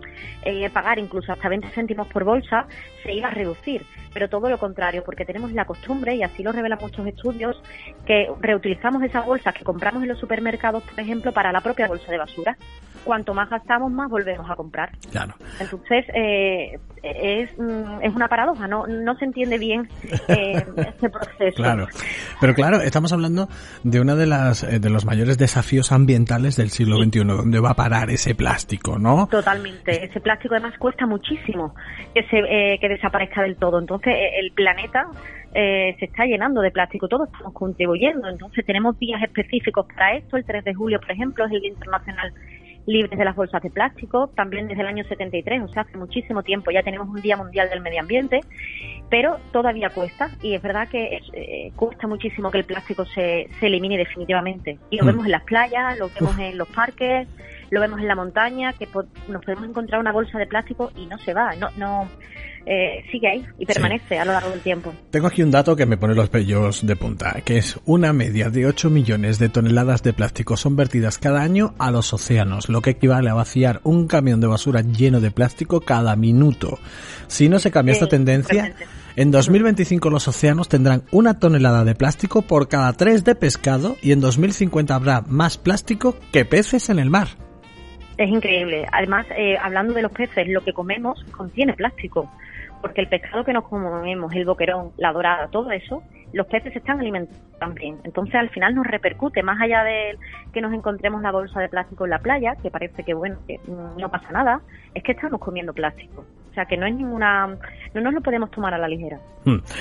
pagar incluso hasta 20 céntimos por bolsa se iba a reducir, pero todo lo contrario, porque tenemos la costumbre, y así lo revelan muchos estudios, que reutilizamos esas bolsas que compramos en los supermercados, por ejemplo, para la propia bolsa de basura. Cuanto más gastamos, más volvemos a comprar. Claro. Entonces, es una paradoja, no se entiende bien este proceso. Claro, pero claro, estamos hablando de una de los mayores desafíos ambientales del siglo XXI, ¿dónde va a parar ese plástico, no? Totalmente, ese plástico además cuesta muchísimo que desaparezca del todo, entonces el planeta se está llenando de plástico, todos estamos contribuyendo, entonces tenemos días específicos para esto. El 3 de julio, por ejemplo, es el Día Internacional Libres de las Bolsas de Plástico, también desde el año 73, o sea, hace muchísimo tiempo ya tenemos un Día Mundial del Medio Ambiente, pero todavía cuesta, y es verdad que cuesta muchísimo que el plástico se elimine definitivamente, y lo vemos en las playas, lo vemos en los parques, lo vemos en la montaña, que nos podemos encontrar una bolsa de plástico y no se va, sigue ahí y permanece a lo largo del tiempo. Tengo aquí un dato que me pone los vellos de punta, que es una media de 8 millones de toneladas de plástico son vertidas cada año a los océanos, lo que equivale a vaciar un camión de basura lleno de plástico cada minuto. Si no se cambia esta tendencia, en 2025 los océanos tendrán 1 tonelada de plástico por cada 3 de pescado, y en 2050 habrá más plástico que peces en el mar. Es increíble. Además, hablando de los peces, lo que comemos contiene plástico, porque el pescado que nos comemos, el boquerón, la dorada, todo eso, los peces se están alimentando también. Entonces, al final nos repercute, más allá de que nos encontremos la bolsa de plástico en la playa, que parece que no pasa nada, es que estamos comiendo plástico. O sea, que no nos lo podemos tomar a la ligera.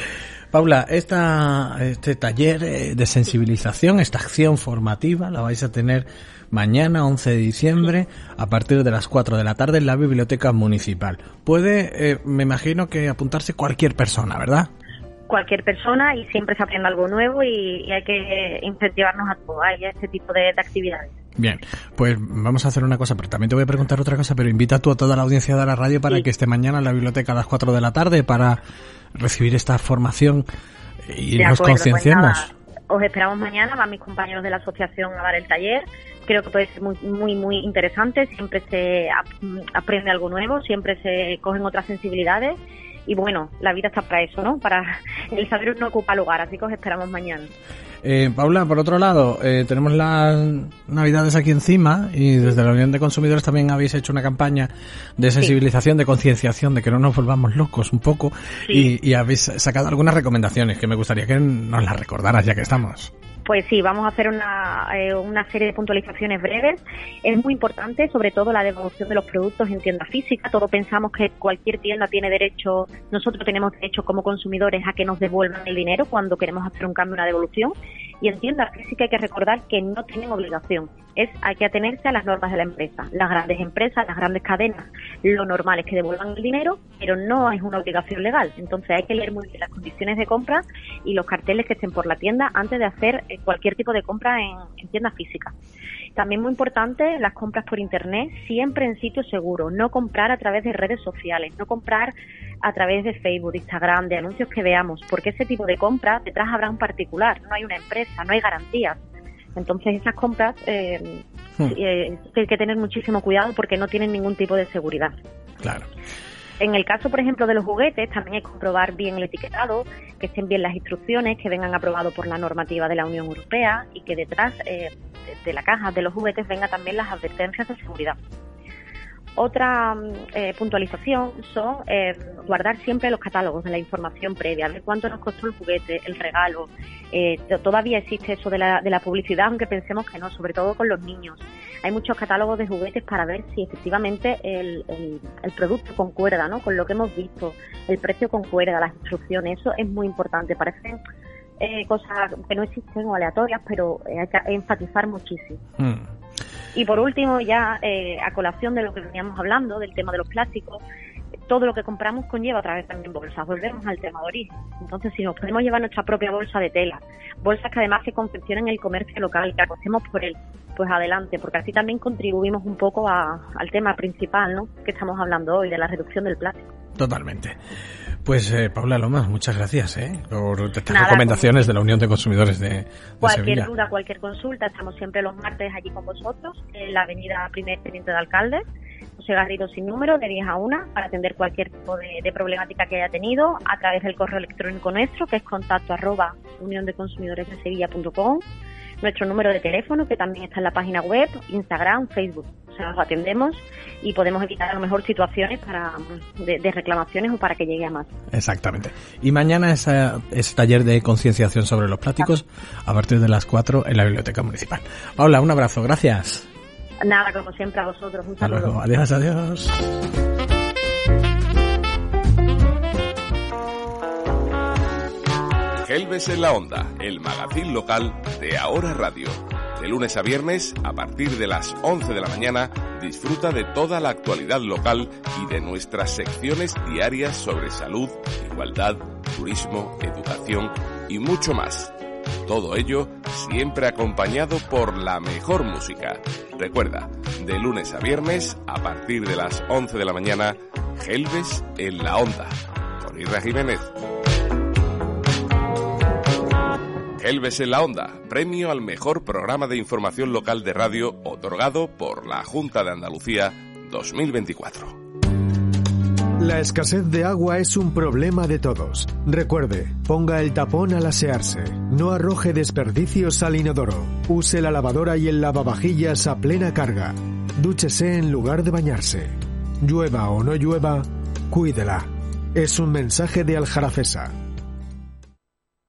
Paula, este taller de sensibilización, esta acción formativa, la vais a tener mañana, 11 de diciembre, a partir de las 4 de la tarde en la Biblioteca Municipal. Puede, me imagino que apuntarse cualquier persona, ¿verdad? Cualquier persona, y siempre se aprende algo nuevo y hay que incentivarnos a todos a este tipo de actividades. Bien, pues vamos a hacer una cosa, pero también te voy a preguntar otra cosa, pero invita tú a toda la audiencia de la radio para que esté mañana en la biblioteca a las 4 de la tarde para recibir esta formación y nos concienciemos. Pues os esperamos mañana, van mis compañeros de la asociación a dar el taller. Creo que puede ser muy interesante, siempre se aprende algo nuevo, siempre se cogen otras sensibilidades. Y bueno, la vida está para eso, ¿no? Para el saber no ocupa lugar, así que os esperamos mañana. Paula, por otro lado, tenemos las Navidades aquí encima y desde la Unión de Consumidores también habéis hecho una campaña de sensibilización, de concienciación, de que no nos volvamos locos un poco, y habéis sacado algunas recomendaciones que me gustaría que nos las recordaras ya que estamos. Pues sí, vamos a hacer una serie de puntualizaciones breves. Es muy importante, sobre todo, la devolución de los productos en tienda física. Todos pensamos que cualquier tienda tiene derecho, nosotros tenemos derecho como consumidores a que nos devuelvan el dinero cuando queremos hacer un cambio, una devolución. Y en tienda física hay que recordar que no tienen obligación. Hay que atenerse a las normas de la empresa. Las grandes empresas, las grandes cadenas, lo normal es que devuelvan el dinero, pero no es una obligación legal. Entonces hay que leer muy bien las condiciones de compra y los carteles que estén por la tienda antes de hacer cualquier tipo de compra en tienda física. También muy importante, las compras por internet, siempre en sitios seguros, no comprar a través de redes sociales, no comprar a través de Facebook, de Instagram, de anuncios que veamos, porque ese tipo de compras detrás habrá un particular, no hay una empresa, no hay garantías. Entonces esas compras hay que tener muchísimo cuidado porque no tienen ningún tipo de seguridad. Claro. En el caso, por ejemplo, de los juguetes, también hay que comprobar bien el etiquetado, que estén bien las instrucciones, que vengan aprobados por la normativa de la Unión Europea y que detrás de la caja de los juguetes vengan también las advertencias de seguridad. Otra puntualización son guardar siempre los catálogos de la información previa, ver cuánto nos costó el juguete, el regalo. Todavía existe eso de la publicidad, aunque pensemos que no, sobre todo con los niños. Hay muchos catálogos de juguetes para ver si efectivamente el producto concuerda, ¿no?, con lo que hemos visto, el precio concuerda, las instrucciones. Eso es muy importante. Parecen cosas que no existen o aleatorias, pero hay que enfatizar muchísimo. Y por último, ya a colación de lo que veníamos hablando, del tema de los plásticos, todo lo que compramos conlleva a través también bolsas. Volvemos al tema de origen. Entonces, si nos podemos llevar nuestra propia bolsa de tela, bolsas que además se confeccionan en el comercio local, que apostemos por él, pues adelante, porque así también contribuimos un poco al tema principal, ¿no?, que estamos hablando hoy, de la reducción del plástico. Totalmente. Pues Paula Lomas, muchas gracias por estas recomendaciones de la Unión de Consumidores de cualquier Sevilla. Duda, cualquier consulta, estamos siempre los martes allí con vosotros, en la avenida Primer Teniente de Alcalde, José Garrido sin número, de 10 a 1, para atender cualquier tipo de problemática que haya tenido a través del correo electrónico nuestro, que es contacto@uniondeconsumidores.sevilla.com, nuestro número de teléfono, que también está en la página web, Instagram, Facebook. O sea, nos atendemos y podemos evitar a lo mejor situaciones de reclamaciones o para que llegue a más. Exactamente. Y mañana ese taller de concienciación sobre los plásticos a partir de las 4 en la Biblioteca Municipal. Paula, un abrazo, gracias. Nada, como siempre a vosotros, un saludo. Hasta luego. Adiós, adiós. Gelbes en la Onda, el magazín local de Ahora Radio. De lunes a viernes, a partir de las 11 de la mañana, disfruta de toda la actualidad local y de nuestras secciones diarias sobre salud, igualdad, turismo, educación y mucho más. Todo ello siempre acompañado por la mejor música. Recuerda, de lunes a viernes, a partir de las 11 de la mañana, Gelbes en la Onda, con Irra Jiménez. Gelbes en la Onda, premio al mejor programa de información local de radio otorgado por la Junta de Andalucía 2024. La escasez de agua es un problema de todos. Recuerde, ponga el tapón al asearse. No arroje desperdicios al inodoro. Use la lavadora y el lavavajillas a plena carga. Dúchese en lugar de bañarse. Llueva o no llueva, cuídela. Es un mensaje de Aljarafesa.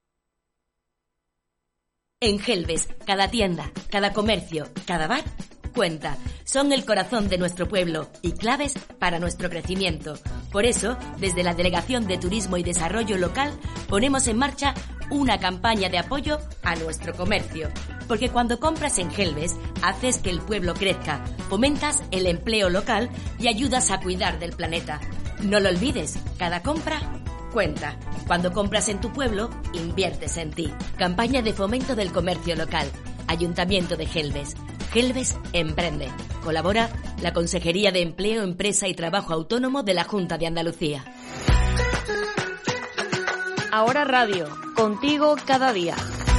En Gelbes, cada tienda, cada comercio, cada bar cuenta. Son el corazón de nuestro pueblo y claves para nuestro crecimiento. Por eso, desde la Delegación de Turismo y Desarrollo Local, ponemos en marcha una campaña de apoyo a nuestro comercio. Porque cuando compras en Gelbes, haces que el pueblo crezca, fomentas el empleo local y ayudas a cuidar del planeta. No lo olvides, cada compra cuenta. Cuando compras en tu pueblo, inviertes en ti. Campaña de fomento del comercio local. Ayuntamiento de Gelbes. Gelbes emprende. Colabora la Consejería de Empleo, Empresa y Trabajo Autónomo de la Junta de Andalucía. Ahora Radio, contigo cada día.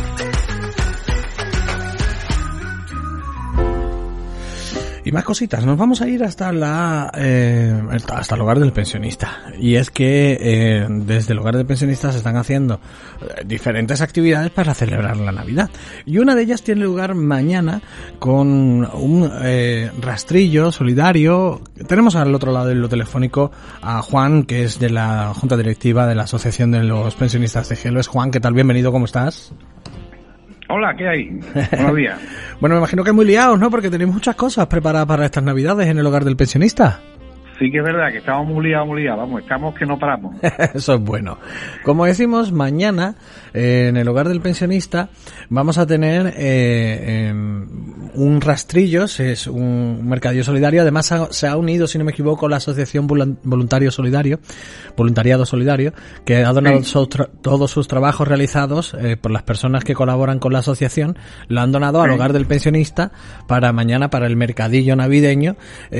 Y más cositas, nos vamos a ir hasta hasta el hogar del pensionista. Y es que desde el hogar del pensionista se están haciendo diferentes actividades para celebrar la Navidad. Y una de ellas tiene lugar mañana con un rastrillo solidario. Tenemos al otro lado del telefónico a Juan, que es de la Junta Directiva de la Asociación de los Pensionistas de Gelbes. Juan, ¿qué tal? Bienvenido, ¿cómo estás? Hola, ¿qué hay? Buenos días. Bueno, me imagino que muy liados, ¿no? Porque tenéis muchas cosas preparadas para estas Navidades en el hogar del pensionista. Sí que es verdad que estamos muy liados. Vamos, estamos que no paramos. Eso es bueno. Como decimos, mañana en el hogar del pensionista vamos a tener un rastrillo, es un mercadillo solidario. Además se ha unido, si no me equivoco, la Asociación Voluntariado Solidario, que ha donado todos sus trabajos realizados por las personas que colaboran con la asociación. Lo han donado al hogar del pensionista para mañana, para el mercadillo navideño,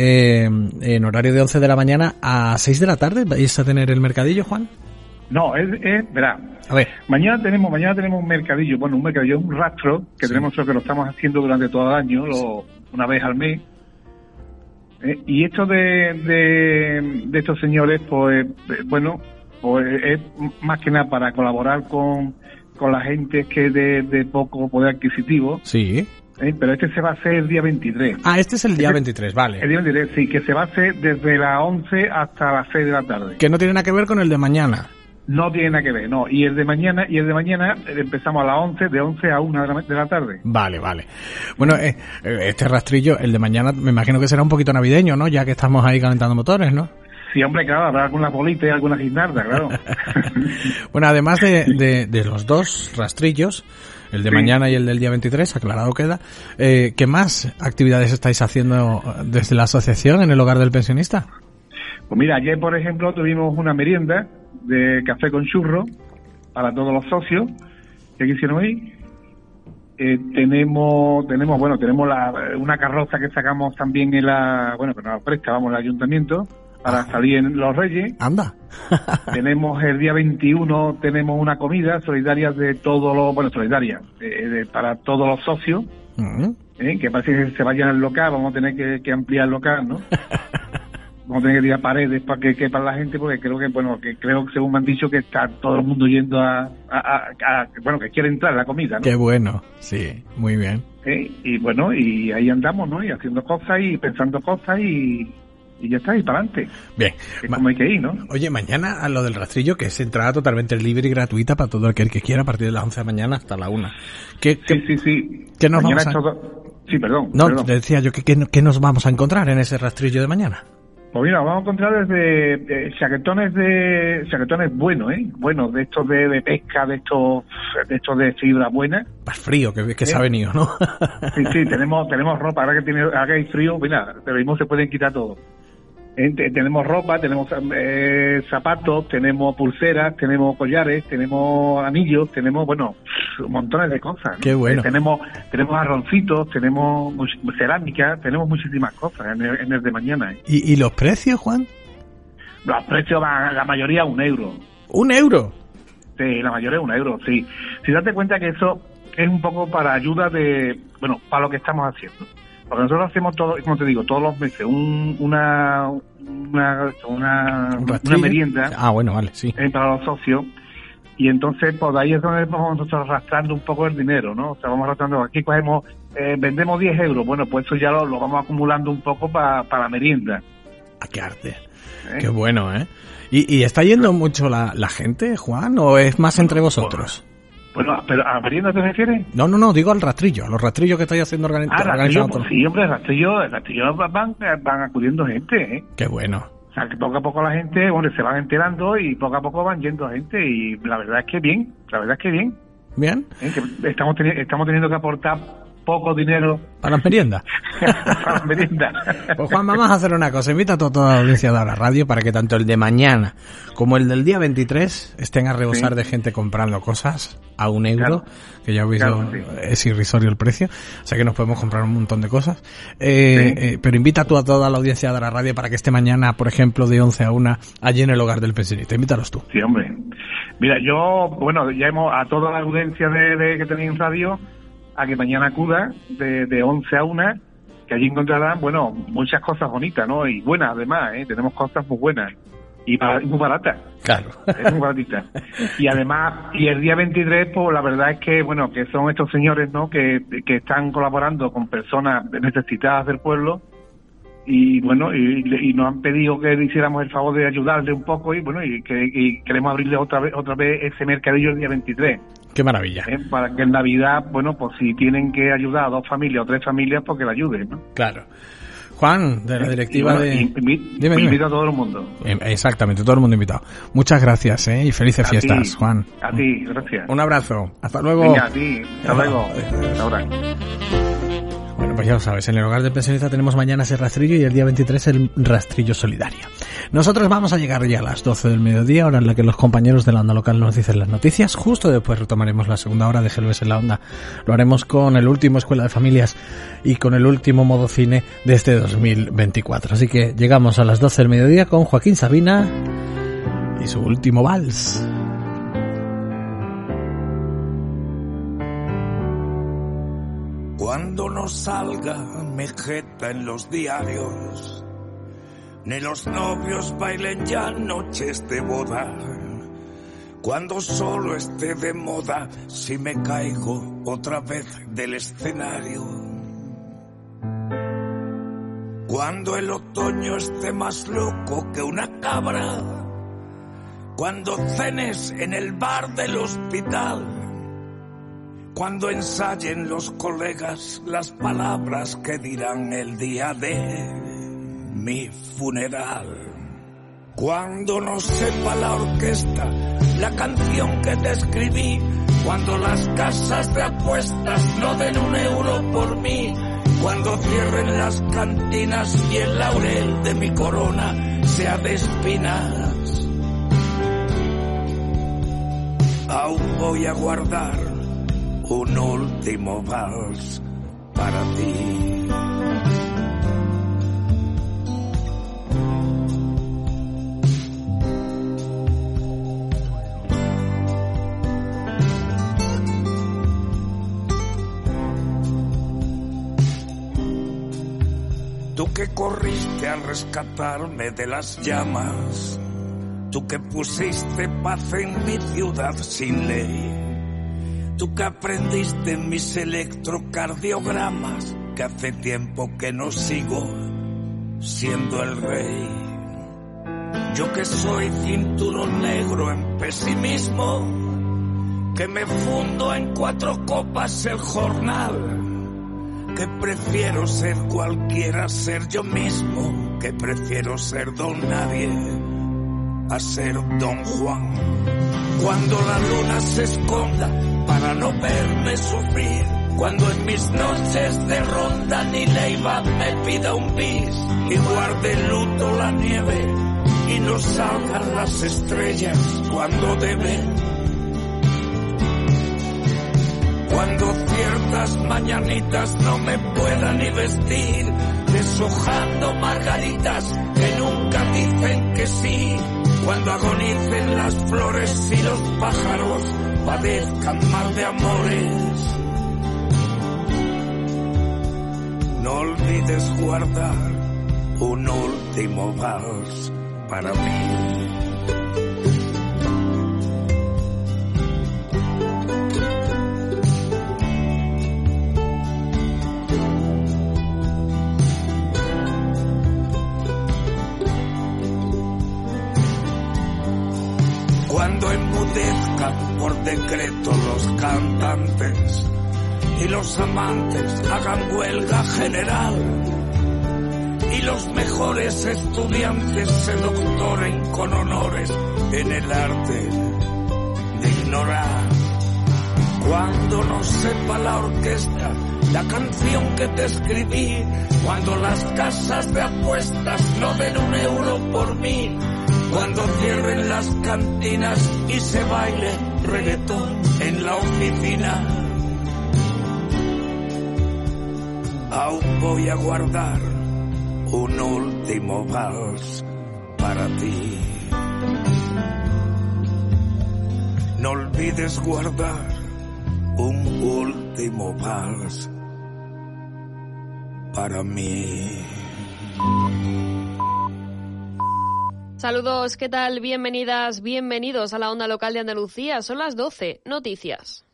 en horario de 11 de la mañana a 6 de la tarde. ¿Vais a tener el mercadillo, Juan? No, verá. A ver. Mañana tenemos un mercadillo, un rastro que tenemos, que lo estamos haciendo durante todo el año, una vez al mes. Y esto de estos señores, pues es más que nada para colaborar con la gente que de poco poder adquisitivo. Sí. Pero este se va a hacer el día 23. Ah, este es el día 23, vale. El día 23, sí, que se va a hacer desde las 11 hasta las 6 de la tarde. Que no tiene nada que ver con el de mañana. No tiene nada que ver, no. Y el de mañana empezamos a las 11, de 11 a 1 de la tarde. Vale. Bueno, este rastrillo, el de mañana, me imagino que será un poquito navideño, ¿no? Ya que estamos ahí calentando motores, ¿no? Sí, hombre, claro, habrá algunas bolitas y algunas guirnaldas, claro. Bueno, además de los dos rastrillos, el de mañana y el del día 23, aclarado queda, ¿qué más actividades estáis haciendo desde la asociación en el hogar del pensionista? Pues mira, ayer, por ejemplo, tuvimos una merienda de café con churro para todos los socios que quisieron ir. Tenemos una carroza que sacamos también que nos presta, el ayuntamiento, para salir en los Reyes. Anda. Tenemos el día 21, tenemos una comida solidaria de todos los, para todos los socios, que parece que se vayan al local, vamos a tener que ampliar el local, ¿no? Vamos a tener que tirar paredes para que quepa la gente, porque creo que según me han dicho, que está todo el mundo yendo que quiere entrar a la comida, ¿no? Qué bueno, sí, muy bien. Y ahí andamos, ¿no? Y haciendo cosas y pensando cosas y ya está, y para adelante. Bien. Como hay que ir, ¿no? Oye, mañana a lo del rastrillo, que es entrada totalmente libre y gratuita para todo aquel que quiera, a partir de las 11 de la mañana hasta la 1. Sí. ¿Qué nos mañana vamos a... Sí, perdón. No, te decía yo, ¿qué nos vamos a encontrar en ese rastrillo de mañana? Pues mira, vamos a encontrar desde chaquetones buenos, buenos, de estos de pesca, de estos de fibra buena. Más frío que se ha venido, ¿no? Sí, tenemos ropa, ahora que hay frío, mira, pero mismo se pueden quitar todo. Tenemos ropa, tenemos zapatos, tenemos pulseras, tenemos collares, tenemos anillos, tenemos, montones de cosas, ¿no? Qué bueno. Tenemos arroncitos, tenemos cerámica, tenemos muchísimas cosas en el de mañana. ¿Y los precios, Juan? Los precios van, la mayoría, €1. ¿€1? Sí, la mayoría €1, sí. Si date cuenta que eso es un poco para ayuda para lo que estamos haciendo. Porque nosotros hacemos todo, como te digo, todos los meses una merienda. Ah, bueno, vale, sí. Para los socios. Y entonces, pues ahí es donde vamos nosotros arrastrando un poco el dinero, ¿no? O sea, vamos arrastrando, aquí cogemos, vendemos €10. Bueno, pues eso ya lo vamos acumulando un poco para la merienda. ¡Ah, qué arte! Qué bueno, ¿eh? ¿Y está yendo mucho la gente, Juan, o es más entre vosotros? Bueno, ¿pero a merienda te refieres? No, digo al rastrillo, a los rastrillos que estáis haciendo rastrillo, pues sí, hombre, el rastrillo van acudiendo gente, ¿eh? Qué bueno. O sea, que poco a poco la gente, bueno, se van enterando y poco a poco van yendo gente y la verdad es que bien. Bien. Que estamos teniendo que aportar poco dinero para las meriendas. Para las meriendas. Pues Juan, vamos a hacer una cosa. Invita a toda la audiencia de Ahora Radio para que tanto el de mañana como el del día 23 estén a rebosar de gente comprando cosas a €1, claro, que ya habéis visto, es irrisorio el precio, o sea que nos podemos comprar un montón de cosas. Pero invita tú a toda la audiencia de la radio para que esté mañana, por ejemplo, de 11 a 1 allí en el hogar del pensionista. Invítalos tú. Sí, hombre. Mira, ya a toda la audiencia de que tenéis en radio, a que mañana acuda de 11 a 1, que allí encontrarán, bueno, muchas cosas bonitas, ¿no? Y buenas, además, tenemos cosas muy buenas y muy baratas. Claro. Es muy baratita. Y además, y el día 23, pues la verdad es que, bueno, que son estos señores, ¿no? Que están colaborando con personas necesitadas del pueblo y, bueno, y nos han pedido que le hiciéramos el favor de ayudarle un poco y, bueno, y queremos abrirle otra vez ese mercadillo el día 23. Qué maravilla. Para que en Navidad, bueno, pues si tienen que ayudar a 2 familias o 3 familias, pues que la ayuden, ¿no? Claro. Juan, de la directiva Dime. Invito a todo el mundo. Exactamente, todo el mundo invitado. Muchas gracias, y felices fiestas, Juan. A ti, gracias. Un abrazo. Hasta luego. Venga, a ti. Hasta luego. Hasta ahora. Bueno, pues ya lo sabes, en el hogar del pensionista tenemos mañana ese rastrillo y el día 23 el rastrillo solidario. Nosotros vamos a llegar ya a las 12 del mediodía, hora en la que los compañeros de la onda local nos dicen las noticias. Justo después retomaremos la segunda hora de Gelbes en la onda. Lo haremos con el último Escuela de Familias y con el último modo cine de este 2024. Así que llegamos a las 12 del mediodía con Joaquín Sabina y su último vals. Cuando no salga mi jeta en los diarios, ni los novios bailen ya noches de boda, cuando solo esté de moda si me caigo otra vez del escenario, cuando el otoño esté más loco que una cabra, cuando cenes en el bar del hospital, cuando ensayen los colegas las palabras que dirán el día de mi funeral, cuando no sepa la orquesta la canción que te escribí, cuando las casas de apuestas no den €1 por mí, cuando cierren las cantinas y el laurel de mi corona sea de espinas, aún voy a guardar un último vals para ti. Tú que corriste al rescatarme de las llamas, tú que pusiste paz en mi ciudad sin ley, tú que aprendiste en mis electrocardiogramas que hace tiempo que no sigo siendo el rey. Yo que soy cinturón negro en pesimismo, que me fundo en 4 copas el jornal, que prefiero ser cualquiera, ser yo mismo, que prefiero ser don nadie a ser don Juan. Cuando la luna se esconda para no verme sufrir, cuando en mis noches de ronda ni Leiva me pida un bis y guarde luto la nieve y no salgan las estrellas cuando deben, cuando ciertas mañanitas no me puedan ni vestir, deshojando margaritas que nunca dicen que sí, cuando agonicen las flores y los pájaros padezcan mal de amores, no olvides guardar un último vals para mí. cuando enmudezcan por decreto los cantantes y los amantes hagan huelga general y los mejores estudiantes se doctoren con honores en el arte de ignorar. Cuando no sepa la orquesta la canción que te escribí, cuando las casas de apuestas no den €1 por mí, cuando cierren las cantinas y se baile reggaetón en la oficina, aún voy a guardar un último vals para ti. No olvides guardar un último vals para mí. Saludos, ¿qué tal? Bienvenidas, bienvenidos a la Onda Local de Andalucía. Son las 12, noticias.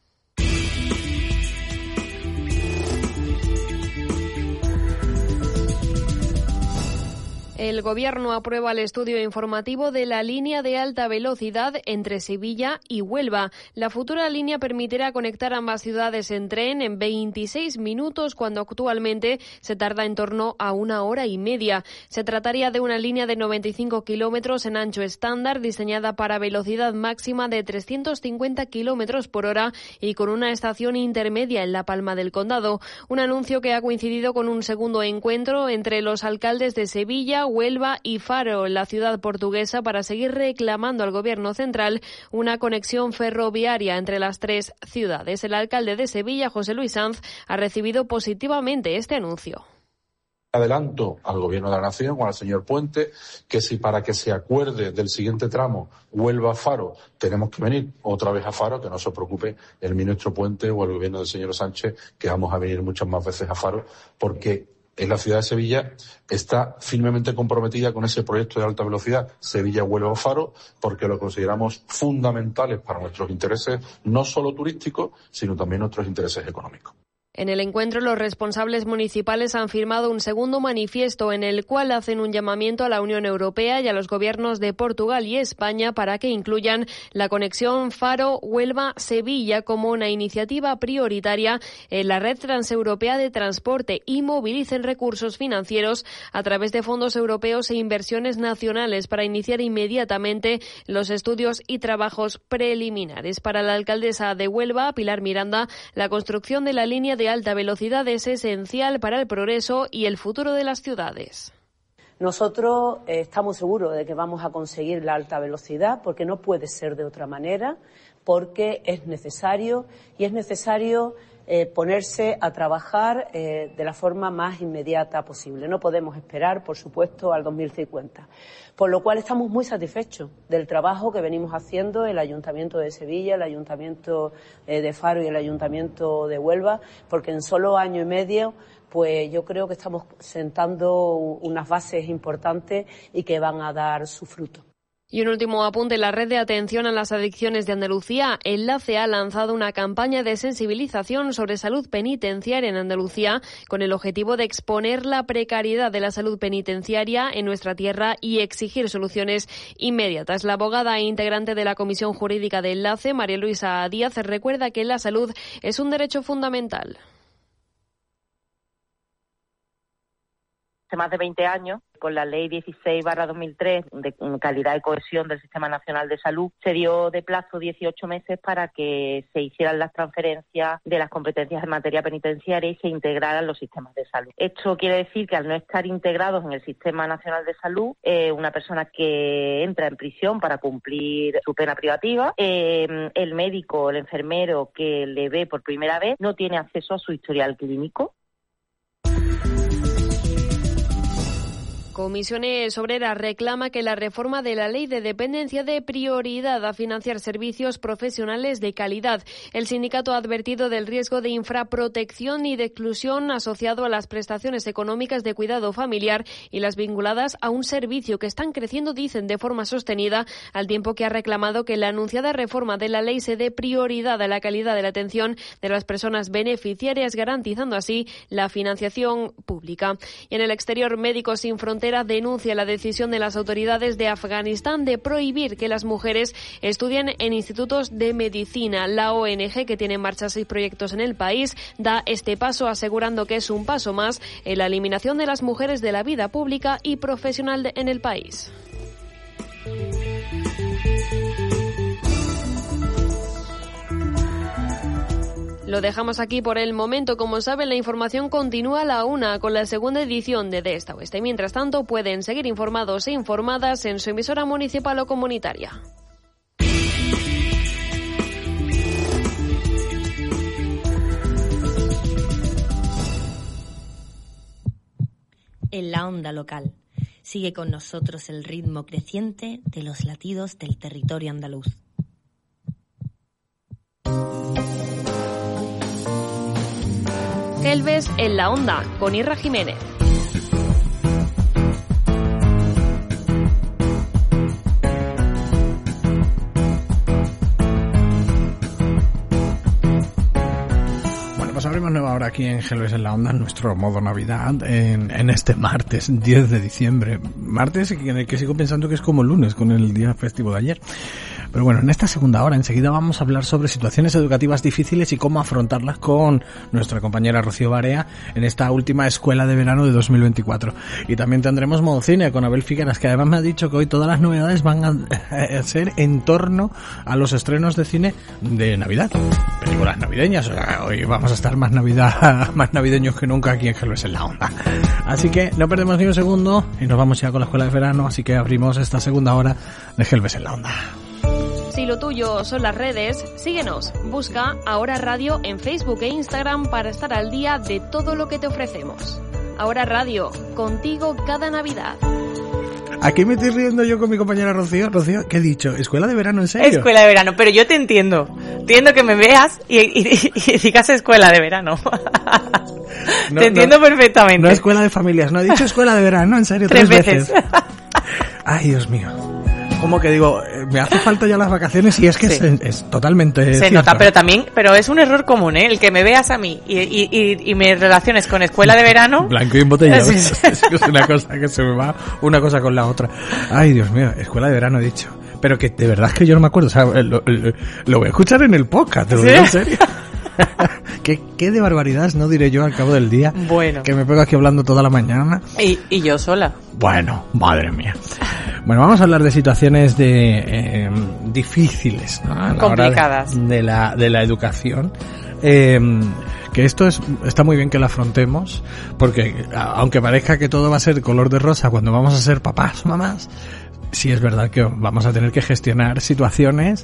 El Gobierno aprueba el estudio informativo de la línea de alta velocidad entre Sevilla y Huelva. La futura línea permitirá conectar ambas ciudades en tren en 26 minutos, cuando actualmente se tarda en torno a 1 hora y media. Se trataría de una línea de 95 kilómetros en ancho estándar, diseñada para velocidad máxima de 350 kilómetros por hora y con una estación intermedia en La Palma del Condado. Un anuncio que ha coincidido con un segundo encuentro entre los alcaldes de Sevilla, Huelva y Faro, en la ciudad portuguesa, para seguir reclamando al Gobierno central una conexión ferroviaria entre las tres ciudades. El alcalde de Sevilla, José Luis Sanz, ha recibido positivamente este anuncio. Adelanto al Gobierno de la Nación o al señor Puente que si para que se acuerde del siguiente tramo Huelva-Faro tenemos que venir otra vez a Faro, que no se preocupe el ministro Puente o el Gobierno del señor Sánchez, que vamos a venir muchas más veces a Faro, porque en la ciudad de Sevilla está firmemente comprometida con ese proyecto de alta velocidad Sevilla-Huelva-Faro, porque lo consideramos fundamentales para nuestros intereses, no solo turísticos, sino también nuestros intereses económicos. En el encuentro, los responsables municipales han firmado un segundo manifiesto en el cual hacen un llamamiento a la Unión Europea y a los gobiernos de Portugal y España para que incluyan la conexión Faro-Huelva-Sevilla como una iniciativa prioritaria en la red transeuropea de transporte y movilicen recursos financieros a través de fondos europeos e inversiones nacionales para iniciar inmediatamente los estudios y trabajos preliminares. Para la alcaldesa de Huelva, Pilar Miranda, la construcción de la línea de alta velocidad es esencial para el progreso y el futuro de las ciudades. Nosotros estamos seguros de que vamos a conseguir la alta velocidad, porque no puede ser de otra manera, porque es necesario ponerse a trabajar de la forma más inmediata posible. No podemos esperar, por supuesto, al 2050. Por lo cual estamos muy satisfechos del trabajo que venimos haciendo el Ayuntamiento de Sevilla, el Ayuntamiento de Faro y el Ayuntamiento de Huelva, porque en solo año y medio pues yo creo que estamos sentando unas bases importantes y que van a dar su fruto. Y un último apunte, la Red de Atención a las Adicciones de Andalucía, Enlace, ha lanzado una campaña de sensibilización sobre salud penitenciaria en Andalucía con el objetivo de exponer la precariedad de la salud penitenciaria en nuestra tierra y exigir soluciones inmediatas. La abogada e integrante de la Comisión Jurídica de Enlace, María Luisa Díaz, recuerda que la salud es un derecho fundamental. Hace más de 20 años, con la Ley 16/2003 de calidad y cohesión del Sistema Nacional de Salud, se dio de plazo 18 meses para que se hicieran las transferencias de las competencias en materia penitenciaria y se integraran los sistemas de salud. Esto quiere decir que al no estar integrados en el Sistema Nacional de Salud, una persona que entra en prisión para cumplir su pena privativa, el médico, el enfermero que le ve por primera vez, no tiene acceso a su historial clínico. Comisiones Obreras reclama que la reforma de la Ley de Dependencia dé prioridad a financiar servicios profesionales de calidad. El sindicato ha advertido del riesgo de infraprotección y de exclusión asociado a las prestaciones económicas de cuidado familiar y las vinculadas a un servicio que están creciendo, dicen, de forma sostenida, al tiempo que ha reclamado que la anunciada reforma de la ley se dé prioridad a la calidad de la atención de las personas beneficiarias, garantizando así la financiación pública. Y en el exterior, Médicos Sin Fronteras Zapatera denuncia la decisión de las autoridades de Afganistán de prohibir que las mujeres estudien en institutos de medicina. La ONG, que tiene en marcha 6 proyectos en el país, da este paso asegurando que es un paso más en la eliminación de las mujeres de la vida pública y profesional en el país. Lo dejamos aquí por el momento. Como saben, la información continúa a la 1 con la segunda edición de Esta Oeste. Mientras tanto, pueden seguir informados e informadas en su emisora municipal o comunitaria. En la onda local. Sigue con nosotros el ritmo creciente de los latidos del territorio andaluz. Gelbes en la onda, con Irra Jiménez. Pues abrimos nueva hora aquí en Gelbes en la onda, en nuestro modo Navidad, en este martes 10 de diciembre. Martes en el que sigo pensando que es como lunes, con el día festivo de ayer. Pero bueno, en esta segunda hora enseguida vamos a hablar sobre situaciones educativas difíciles y cómo afrontarlas con nuestra compañera Rocío Barea en esta última escuela de verano de 2024. Y también tendremos Modo Cine con Abel Figueras, que además me ha dicho que hoy todas las novedades van a ser en torno a los estrenos de cine de Navidad. Películas navideñas, o sea, hoy vamos a estar más navideños que nunca aquí en Gelbes en la onda. Así que no perdemos ni un segundo y nos vamos ya con la escuela de verano, así que abrimos esta segunda hora de Gelbes en la onda. Si lo tuyo son las redes, síguenos. Busca Ahora Radio en Facebook e Instagram para estar al día de todo lo que te ofrecemos. Ahora Radio, contigo cada Navidad. Aquí me estoy riendo yo con mi compañera Rocío. Rocío, ¿qué he dicho? ¿Escuela de verano, en serio? Escuela de verano, pero yo te entiendo. Entiendo que me veas y digas escuela de verano. No, te entiendo perfectamente. No escuela de familias, no he dicho escuela de verano, en serio, 3 veces. Ay, Dios mío. Como que digo, me hace falta ya las vacaciones y es que sí. es totalmente se cierto. Nota, pero es un error común, ¿eh? El que me veas a mí y me relaciones con escuela de verano. Blanco y embotellado. Es una cosa que se me va una cosa con la otra. Ay, Dios mío, escuela de verano he dicho. Pero que de verdad es que yo no me acuerdo, o sea, lo voy a escuchar en el podcast, te lo digo en serio. ¿Qué de barbaridades no diré yo al cabo del día? Bueno. Que me pego aquí hablando toda la mañana. Y yo sola. Bueno, madre mía. Bueno, vamos a hablar de situaciones difíciles, ¿no? Complicadas. De la educación. Que esto está muy bien que lo afrontemos, porque aunque parezca que todo va a ser color de rosa cuando vamos a ser papás o mamás, sí es verdad que vamos a tener que gestionar situaciones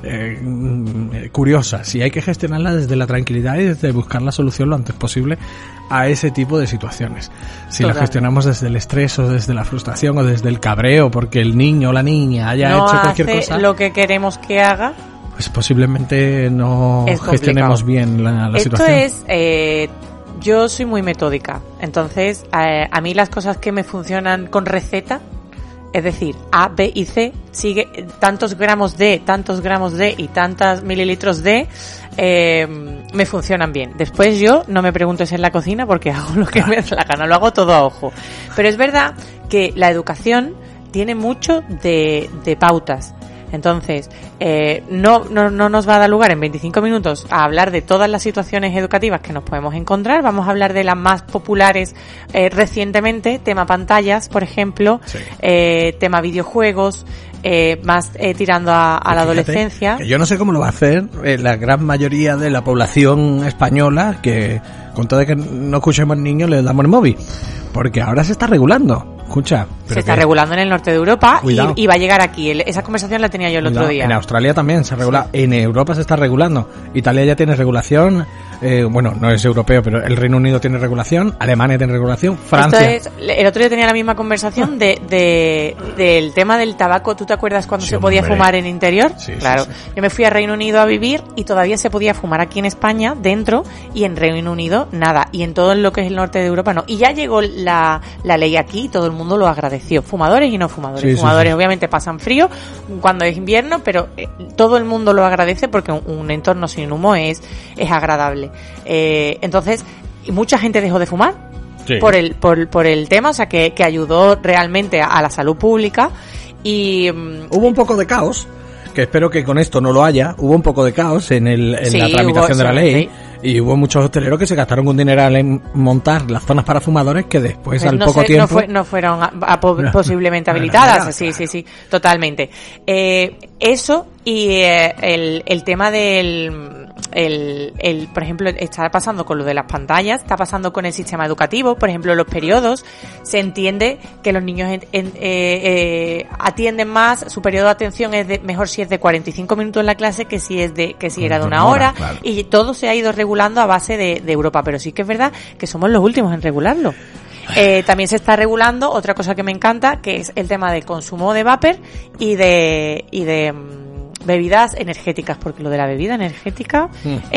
curiosas, y hay que gestionarlas desde la tranquilidad y desde buscar la solución lo antes posible a ese tipo de situaciones. Si la gestionamos desde el estrés o desde la frustración o desde el cabreo porque el niño o la niña haya hecho cualquier cosa, lo que queremos que haga, pues posiblemente no gestionemos bien la situación. Esto es... yo soy muy metódica, entonces a mí las cosas que me funcionan con receta, es decir, A, B y C, sigue tantos gramos de y tantos mililitros de, me funcionan bien. Después yo no me preguntes en la cocina porque hago lo que me da la gana, lo hago todo a ojo. Pero es verdad que la educación tiene mucho de pautas. Entonces, no nos va a dar lugar en 25 minutos a hablar de todas las situaciones educativas que nos podemos encontrar. Vamos a hablar de las más populares recientemente, tema pantallas, por ejemplo, sí. Tema videojuegos, más tirando a la adolescencia. Que yo no sé cómo lo va a hacer la gran mayoría de la población española, que con todo de que no escuchemos niños le damos el móvil, porque ahora se está regulando. Escucha, se está regulando en el norte de Europa y va a llegar aquí. Esa conversación la tenía yo el otro día. En Australia también se regula, sí. En Europa se está regulando. Italia ya tiene regulación, bueno, no es europeo, pero el Reino Unido tiene regulación, Alemania tiene regulación, Francia. El otro día tenía la misma conversación del tema del tabaco. ¿Tú te acuerdas cuando se podía fumar en interior? Sí, claro. Sí. Yo me fui a Reino Unido a vivir y todavía se podía fumar aquí en España, dentro, y en Reino Unido nada. Y en todo lo que es el norte de Europa no. Y ya llegó la ley aquí y todo el mundo lo agradeció, fumadores y no fumadores. Sí, fumadores sí. Obviamente pasan frío cuando es invierno, pero todo el mundo lo agradece porque un entorno sin humo es agradable. Entonces, mucha gente dejó de fumar Sí. por el tema, o sea, que ayudó realmente a la salud pública. Y hubo un poco de caos, que espero que con esto no lo haya. Hubo un poco de caos en la tramitación de la ley. Y hubo muchos hosteleros que se gastaron un dineral en montar las zonas para fumadores que después pues al poco tiempo no fueron posiblemente habilitadas. Sí, totalmente. Eso y el tema del por ejemplo, está pasando con lo de las pantallas, está pasando con el sistema educativo, por ejemplo, los periodos. Se entiende que los niños atienden más, su periodo de atención es mejor si es de 45 minutos en la clase que si era de una hora, claro. Y todo se ha ido regulando a base de Europa, pero sí que es verdad que somos los últimos en regularlo. También se está regulando otra cosa que me encanta, que es el tema del consumo de vapor y de bebidas energéticas, porque lo de la bebida energética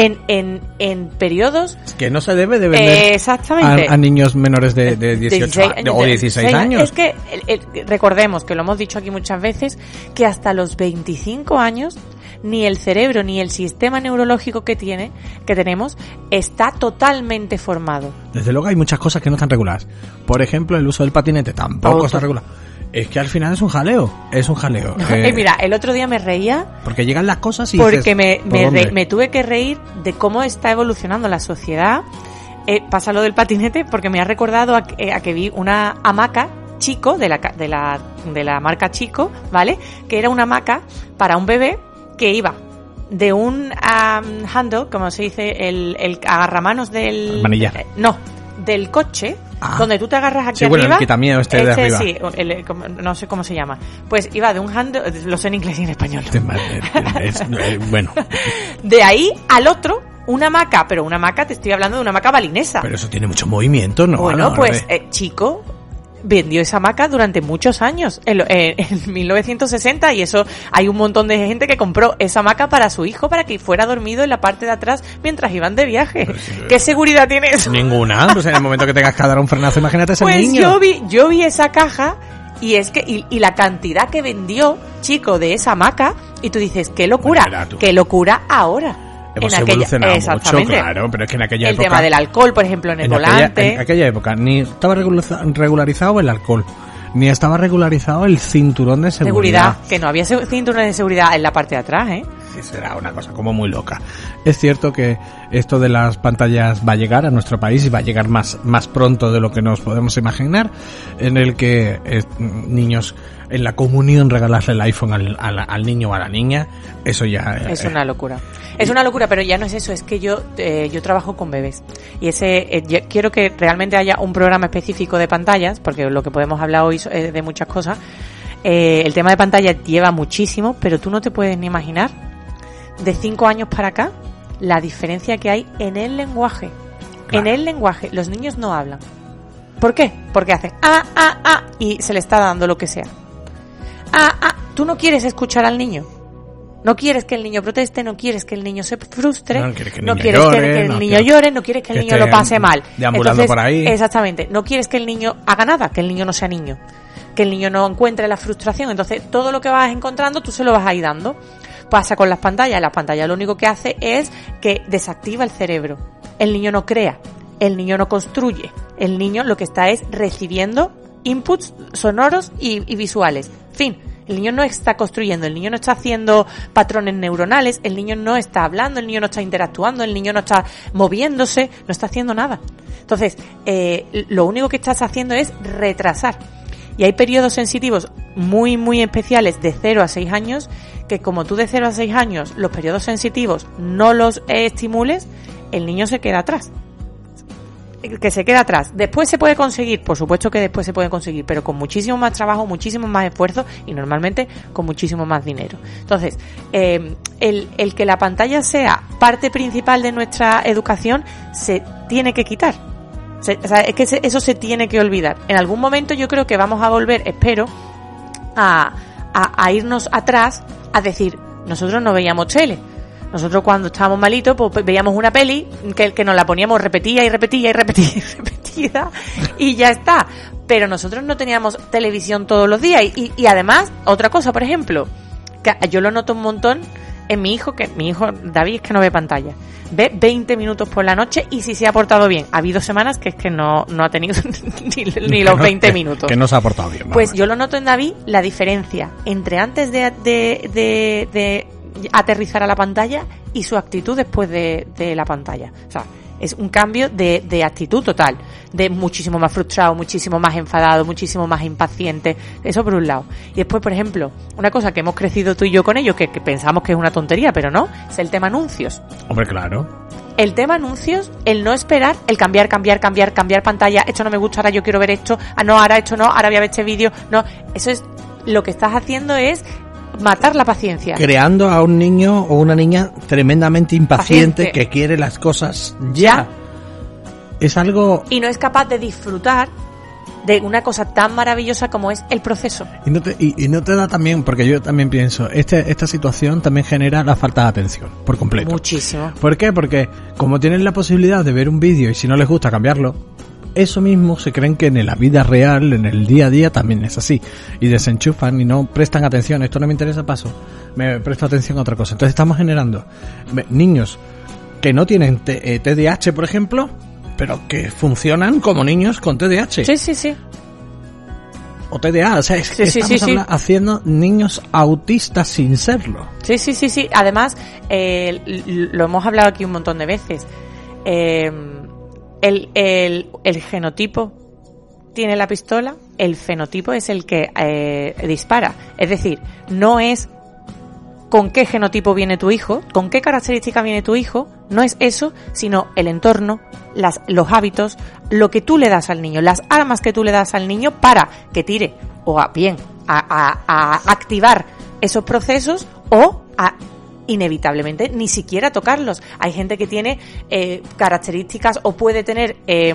en periodos que no se debe de vender exactamente a niños menores de 18 o 16 años. Es que recordemos que lo hemos dicho aquí muchas veces, que hasta los 25 años ni el cerebro ni el sistema neurológico que tenemos está totalmente formado. Desde luego hay muchas cosas que no están reguladas. Por ejemplo, el uso del patinete tampoco está regulado. Es que al final es un jaleo. Mira, el otro día me reía porque llegan las cosas y porque me tuve que reír de cómo está evolucionando la sociedad. Pasa lo del patinete porque me ha recordado a que vi una hamaca Chico de la marca Chico, ¿vale? Que era una hamaca para un bebé que iba de un handle, como se dice, el agarramanos del manillar. Del coche, donde tú te agarras aquí arriba. Bueno, el quitamiedo de arriba. Sí, no sé cómo se llama. Pues iba de un handle, lo sé en inglés y en español. Bueno. De ahí al otro, una hamaca, pero una hamaca, te estoy hablando de una hamaca balinesa. Pero eso tiene mucho movimiento, ¿no? Bueno, Chico vendió esa hamaca durante muchos años, en 1960, y eso hay un montón de gente que compró esa hamaca para su hijo para que fuera dormido en la parte de atrás mientras iban de viaje. ¿Qué seguridad tiene eso? Ninguna. Pues en el momento que tengas que dar un frenazo, imagínate ese Pues niño. yo vi esa caja y es que y la cantidad que vendió Chico de esa hamaca, y tú dices, qué locura ahora. Hemos evolucionado mucho, claro, pero es que en aquella época... El tema del alcohol, por ejemplo, en el volante... En aquella época ni estaba regularizado el alcohol, ni estaba regularizado el cinturón de seguridad. Que no había cinturón de seguridad en la parte de atrás, ¿eh? Sí, será una cosa como muy loca. Es cierto que esto de las pantallas va a llegar a nuestro país y va a llegar más pronto de lo que nos podemos imaginar, en el que niños... En la comunión regalarle el iPhone al niño o a la niña, eso ya... Es una locura. Es una locura, pero ya no es eso, es que yo trabajo con bebés. Y yo quiero que realmente haya un programa específico de pantallas, porque lo que podemos hablar hoy es de muchas cosas. El tema de pantallas lleva muchísimo, pero tú no te puedes ni imaginar, de 5 años para acá, la diferencia que hay en el lenguaje. Claro. En el lenguaje, los niños no hablan. ¿Por qué? Porque hacen y se le está dando lo que sea. Tú no quieres escuchar al niño. No quieres que el niño proteste, no quieres que el niño se frustre, no quieres que el niño llore, no quieres que el niño lo pase mal. Deambulando por ahí. Exactamente, no quieres que el niño haga nada, que el niño no sea niño, que el niño no encuentre la frustración. Entonces, todo lo que vas encontrando, tú se lo vas a ir dando. Pasa con las pantallas. La pantalla lo único que hace es que desactiva el cerebro. El niño no crea, el niño no construye. El niño lo que está es recibiendo inputs sonoros y visuales. Fin. El niño no está construyendo, el niño no está haciendo patrones neuronales, el niño no está hablando, el niño no está interactuando, el niño no está moviéndose, no está haciendo nada. Entonces, lo único que estás haciendo es retrasar. Y hay periodos sensitivos muy, muy especiales de 0 a 6 años, que como tú de 0 a 6 años los periodos sensitivos no los estimules, el niño se queda atrás. Que se queda atrás. Después se puede conseguir, por supuesto que después se puede conseguir, pero con muchísimo más trabajo, muchísimo más esfuerzo y normalmente con muchísimo más dinero. Entonces, el que la pantalla sea parte principal de nuestra educación se tiene que quitar. Es que eso se tiene que olvidar. En algún momento yo creo que vamos a volver, espero, a irnos atrás a decir, nosotros no veíamos tele. Nosotros cuando estábamos malitos, pues veíamos una peli que nos la poníamos repetida y ya está. Pero nosotros no teníamos televisión todos los días. Y además, otra cosa, por ejemplo, que yo lo noto un montón En mi hijo David es que no ve pantalla. Ve 20 minutos por la noche y si se ha portado bien. Ha habido semanas que es que no ha tenido ni los 20 minutos. Que no se ha portado bien. Pues yo lo noto en David, la diferencia entre antes de aterrizar a la pantalla y su actitud después de la pantalla. O sea, es un cambio de actitud total, de muchísimo más frustrado, muchísimo más enfadado, muchísimo más impaciente, eso por un lado. Y después, por ejemplo, una cosa que hemos crecido tú y yo con ellos, que pensamos que es una tontería, pero no, es el tema anuncios. Hombre, claro. El tema anuncios, el no esperar, el cambiar pantalla, esto no me gusta, ahora yo quiero ver esto, no, ahora esto no, ahora voy a ver este vídeo, no, eso es, lo que estás haciendo es matar la paciencia. Creando a un niño o una niña tremendamente impaciente que quiere las cosas ya. Es algo... Y no es capaz de disfrutar de una cosa tan maravillosa como es el proceso. Y no te da también, porque yo también pienso, esta situación también genera la falta de atención, por completo. Muchísimo. ¿Por qué? Porque como tienen la posibilidad de ver un vídeo y si no les gusta cambiarlo, eso mismo se creen que en la vida real, en el día a día también es así. Y desenchufan y no prestan atención. Esto no me interesa, paso. Me presto atención a otra cosa. Entonces estamos generando niños que no tienen TDAH, por ejemplo, pero que funcionan como niños con TDAH. Sí. O TDA, o sea, es que estamos haciendo niños autistas sin serlo. Sí. Además, lo hemos hablado aquí un montón de veces. El genotipo tiene la pistola, el fenotipo es el que dispara. Es decir, no es con qué genotipo viene tu hijo, con qué característica viene tu hijo, no es eso, sino el entorno, los hábitos, lo que tú le das al niño, las armas que tú le das al niño para que tire o a activar esos procesos o a inevitablemente ni siquiera tocarlos. Hay gente que tiene características o puede tener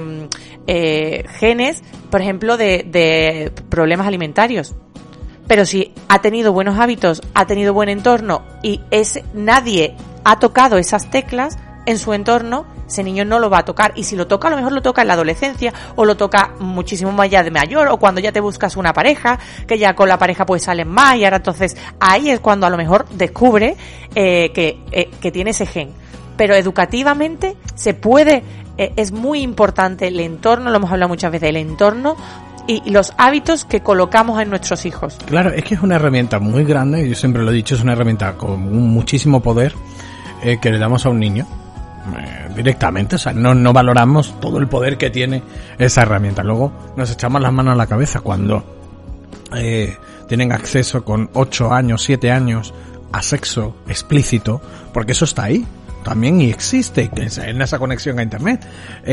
genes, por ejemplo, de problemas alimentarios. Pero si ha tenido buenos hábitos, ha tenido buen entorno y nadie ha tocado esas teclas en su entorno, ese niño no lo va a tocar. Y si lo toca, a lo mejor lo toca en la adolescencia o lo toca muchísimo más ya de mayor o cuando ya te buscas una pareja, que ya con la pareja pues salen más y ahora entonces ahí es cuando a lo mejor descubre que tiene ese gen. Pero educativamente se puede, es muy importante el entorno, lo hemos hablado muchas veces, el entorno y los hábitos que colocamos en nuestros hijos. Claro, es que es una herramienta muy grande, yo siempre lo he dicho, es una herramienta con muchísimo poder que le damos a un niño directamente, o sea, no valoramos todo el poder que tiene esa herramienta. Luego nos echamos las manos a la cabeza cuando tienen acceso con 8 años, 7 años a sexo explícito, porque eso está ahí también y existe en esa conexión a internet.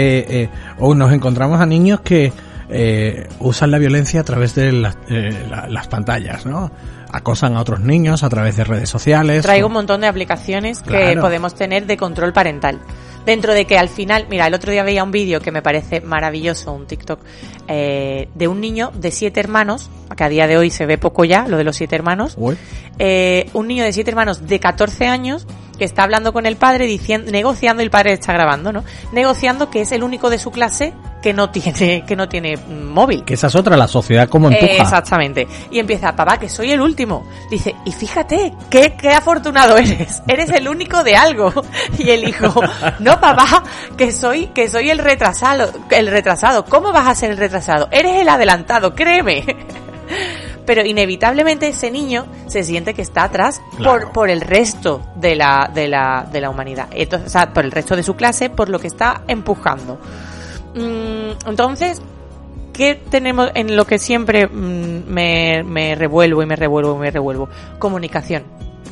O nos encontramos a niños que usan la violencia a través de las pantallas, ¿no? Acosan a otros niños a través de redes sociales. Traigo un montón de aplicaciones que podemos tener de control parental. Dentro de que al final, mira, el otro día veía un vídeo que me parece maravilloso, un TikTok, de un niño de 7 hermanos, que a día de hoy se ve poco ya, lo de los 7 hermanos. Un niño de 7 hermanos de 14 años que está hablando con el padre, negociando, y el padre está grabando, ¿no? Negociando que es el único de su clase que no tiene móvil. Que esa es otra, la sociedad como empuja. Exactamente. Y empieza, papá, que soy el último. Dice, y fíjate, qué afortunado eres el único de algo. Y el hijo, no, papá, que soy el retrasado. ¿Cómo vas a ser el retrasado? Eres el adelantado, créeme. Pero inevitablemente ese niño se siente que está atrás, claro, por el resto de la humanidad. Entonces, o sea, por el resto de su clase, por lo que está empujando. Entonces, ¿qué tenemos en lo que siempre me revuelvo? Comunicación,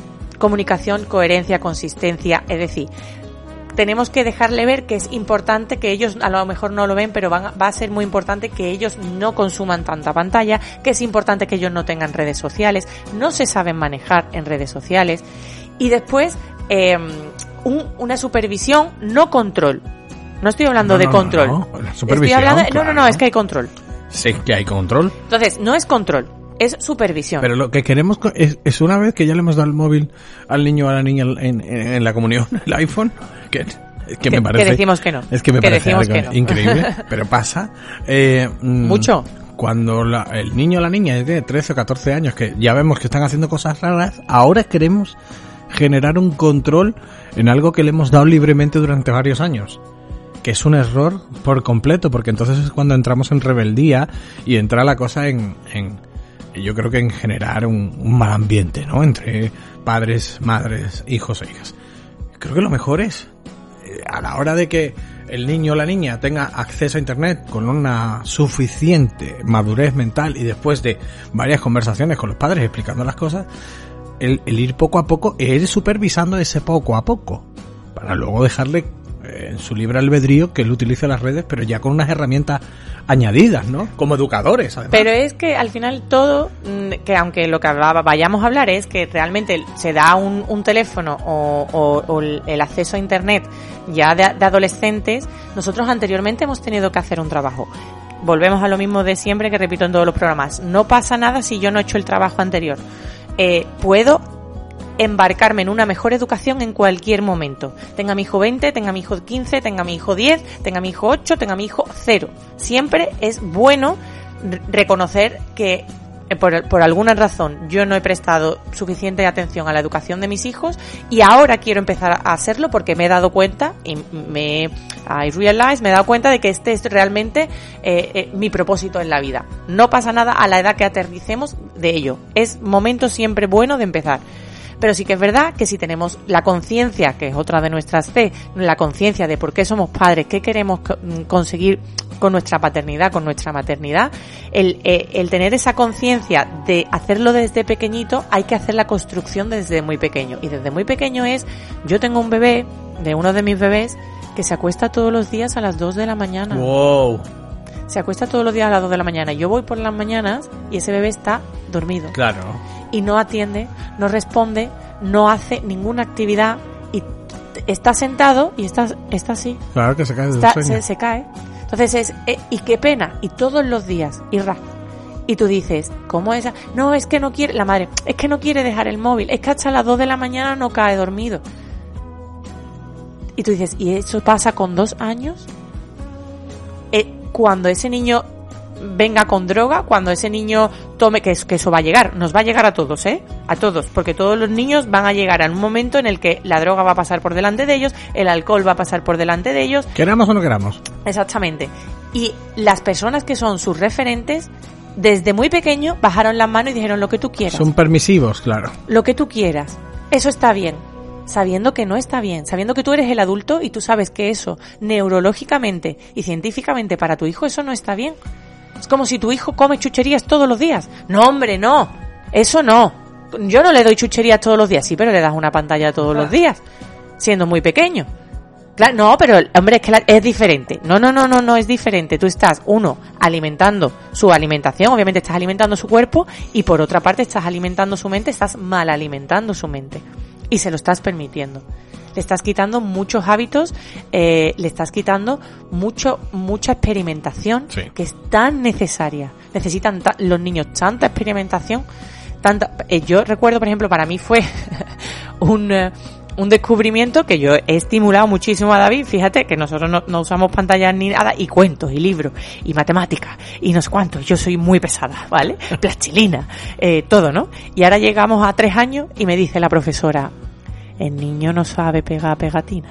coherencia, consistencia. Es decir, tenemos que dejarle ver que es importante, que ellos a lo mejor no lo ven, pero va a ser muy importante que ellos no consuman tanta pantalla, que es importante que ellos no tengan redes sociales, no se saben manejar en redes sociales. Y después, una supervisión, no control. No estoy hablando de control. Estoy hablando, claro. Es que hay control. Sí, que hay control. Entonces, no es control, es supervisión. Pero lo que queremos es una vez que ya le hemos dado el móvil al niño o a la niña en la comunión, el iPhone, que me parece... Que decimos que no. Es que me parece algo increíble, pero pasa. Mucho. Cuando el niño o la niña es de 13 o 14 años, que ya vemos que están haciendo cosas raras, ahora queremos generar un control en algo que le hemos dado libremente durante varios años. Que es un error por completo, porque entonces es cuando entramos en rebeldía y entra la cosa en yo creo que en generar un mal ambiente, ¿no? Entre padres, madres, hijos e hijas. Creo que lo mejor es, a la hora de que el niño o la niña tenga acceso a internet con una suficiente madurez mental y después de varias conversaciones con los padres explicando las cosas, el ir poco a poco, ir supervisando ese poco a poco, para luego dejarle en su libre albedrío que él utilice las redes, pero ya con unas herramientas añadidas, ¿no? Como educadores, además. Pero es que al final todo, que aunque lo que vayamos a hablar es que realmente se da un teléfono o el acceso a internet ya de adolescentes, nosotros anteriormente hemos tenido que hacer un trabajo. Volvemos a lo mismo de siempre que repito en todos los programas. No pasa nada si yo no he hecho el trabajo anterior. Puedo embarcarme en una mejor educación en cualquier momento. Tenga mi hijo 20, tenga mi hijo 15, tenga mi hijo 10, tenga mi hijo 8, tenga mi hijo 0. Siempre es bueno reconocer que por alguna razón yo no he prestado suficiente atención a la educación de mis hijos y ahora quiero empezar a hacerlo porque me he dado cuenta y me he dado cuenta de que este es realmente mi propósito en la vida. No pasa nada a la edad que aterricemos de ello. Es momento siempre bueno de empezar. Pero sí que es verdad que si tenemos la conciencia, que es otra de nuestras fe, la conciencia de por qué somos padres, qué queremos conseguir con nuestra paternidad, con nuestra maternidad, el tener esa conciencia de hacerlo desde pequeñito, hay que hacer la construcción desde muy pequeño. Y desde muy pequeño yo tengo un bebé, de uno de mis bebés, que se acuesta todos los días a las 2 de la mañana. ¡Wow! Se acuesta todos los días a las 2 de la mañana. Yo voy por las mañanas y ese bebé está dormido. Claro. Y no atiende, no responde, no hace ninguna actividad y está sentado y está así. Claro que se cae del sueño. Se cae. Entonces y qué pena. Y todos los días, y tú dices, ¿cómo es? No, es que no quiere, la madre, es que no quiere dejar el móvil, es que hasta las 2 de la mañana no cae dormido. Y tú dices, ¿y eso pasa con 2 años? Cuando ese niño venga con droga, cuando ese niño tome, que eso va a llegar, nos va a llegar a todos, a todos, porque todos los niños van a llegar a un momento en el que la droga va a pasar por delante de ellos, el alcohol va a pasar por delante de ellos. Queramos o no queramos. Exactamente. Y las personas que son sus referentes, desde muy pequeño, bajaron las manos y dijeron lo que tú quieras. Son permisivos, claro. Lo que tú quieras. Eso está bien. Sabiendo que no está bien, sabiendo que tú eres el adulto y tú sabes que eso, neurológicamente y científicamente para tu hijo, eso no está bien. Es como si tu hijo come chucherías todos los días. No, hombre, no. Eso no. Yo no le doy chucherías todos los días. Sí, pero le das una pantalla todos los días, siendo muy pequeño. Claro, no, pero, hombre, es que es diferente. No es diferente. Tú estás, alimentando su alimentación, obviamente estás alimentando su cuerpo, y por otra parte estás alimentando su mente, estás mal alimentando su mente. Y se lo estás permitiendo. Le estás quitando muchos hábitos, le estás quitando mucha experimentación, sí, que es tan necesaria. Necesitan los niños tanta experimentación, yo recuerdo, por ejemplo, para mí fue un descubrimiento que yo he estimulado muchísimo a David. Fíjate que nosotros no usamos pantallas ni nada, y cuentos, y libros, y matemáticas, y no sé cuántos. Yo soy muy pesada, ¿vale? Plastilina, todo, ¿no? Y ahora llegamos a 3 años y me dice la profesora, el niño no sabe pegar pegatina.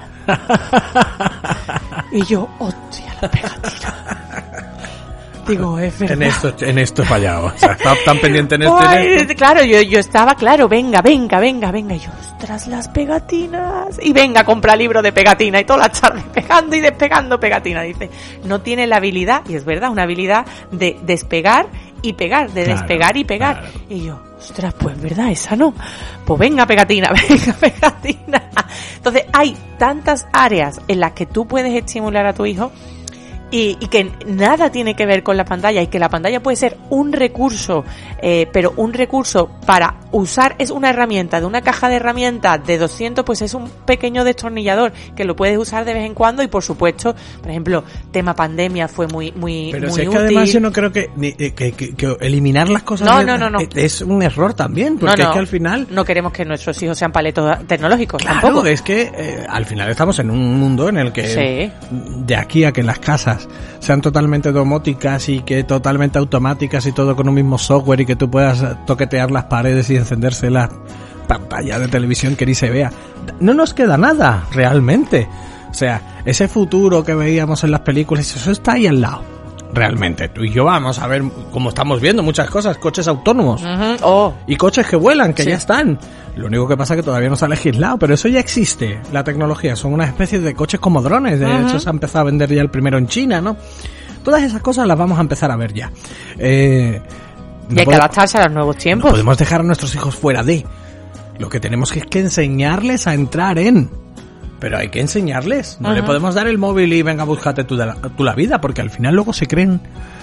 Y yo, hostia, la pegatina. Digo, es verdad. En esto he fallado. O sea, estaba tan pendiente en esto. Claro, yo estaba, claro, venga. Y yo, ostras, las pegatinas. Y venga, compra libro de pegatina. Y todas las tardes pegando y despegando pegatina. Dice, no tiene la habilidad, y es verdad, una habilidad de despegar y pegar, de claro, despegar y pegar. Claro. Y yo, ostras, pues verdad, esa no. Pues venga, pegatina. Entonces, hay tantas áreas en las que tú puedes estimular a tu hijo, y que nada tiene que ver con la pantalla, y que la pantalla puede ser un recurso, pero un recurso para usar, es una herramienta de una caja de herramientas de 200, pues es un pequeño destornillador que lo puedes usar de vez en cuando. Y por supuesto, por ejemplo, tema pandemia fue muy pero muy si es útil. Que además yo no creo que eliminar las cosas no. Es un error también, porque es que al final no queremos que nuestros hijos sean paletos tecnológicos. Claro, tampoco. Es que al final estamos en un mundo en el que sí, de aquí a que las casas sean totalmente domóticas y que totalmente automáticas y todo con un mismo software, y que tú puedas toquetear las paredes y encendérselas pantalla de televisión que ni se vea. No nos queda nada, realmente. O sea, ese futuro que veíamos en las películas, eso está ahí al lado. Realmente, tú y yo vamos a ver, como estamos viendo muchas cosas, coches autónomos y coches que vuelan, que ya están. Lo único que pasa es que todavía no se ha legislado, pero eso ya existe, la tecnología. Son unas especies de coches como drones, de hecho se ha empezado a vender ya el primero en China, ¿no? Todas esas cosas las vamos a empezar a ver ya. Y hay que adaptarse a los nuevos tiempos. No podemos dejar a nuestros hijos fuera de. Lo que tenemos es que enseñarles a entrar en... Pero hay que enseñarles. No le podemos dar el móvil y venga, búscate tú la vida, porque al final luego se creen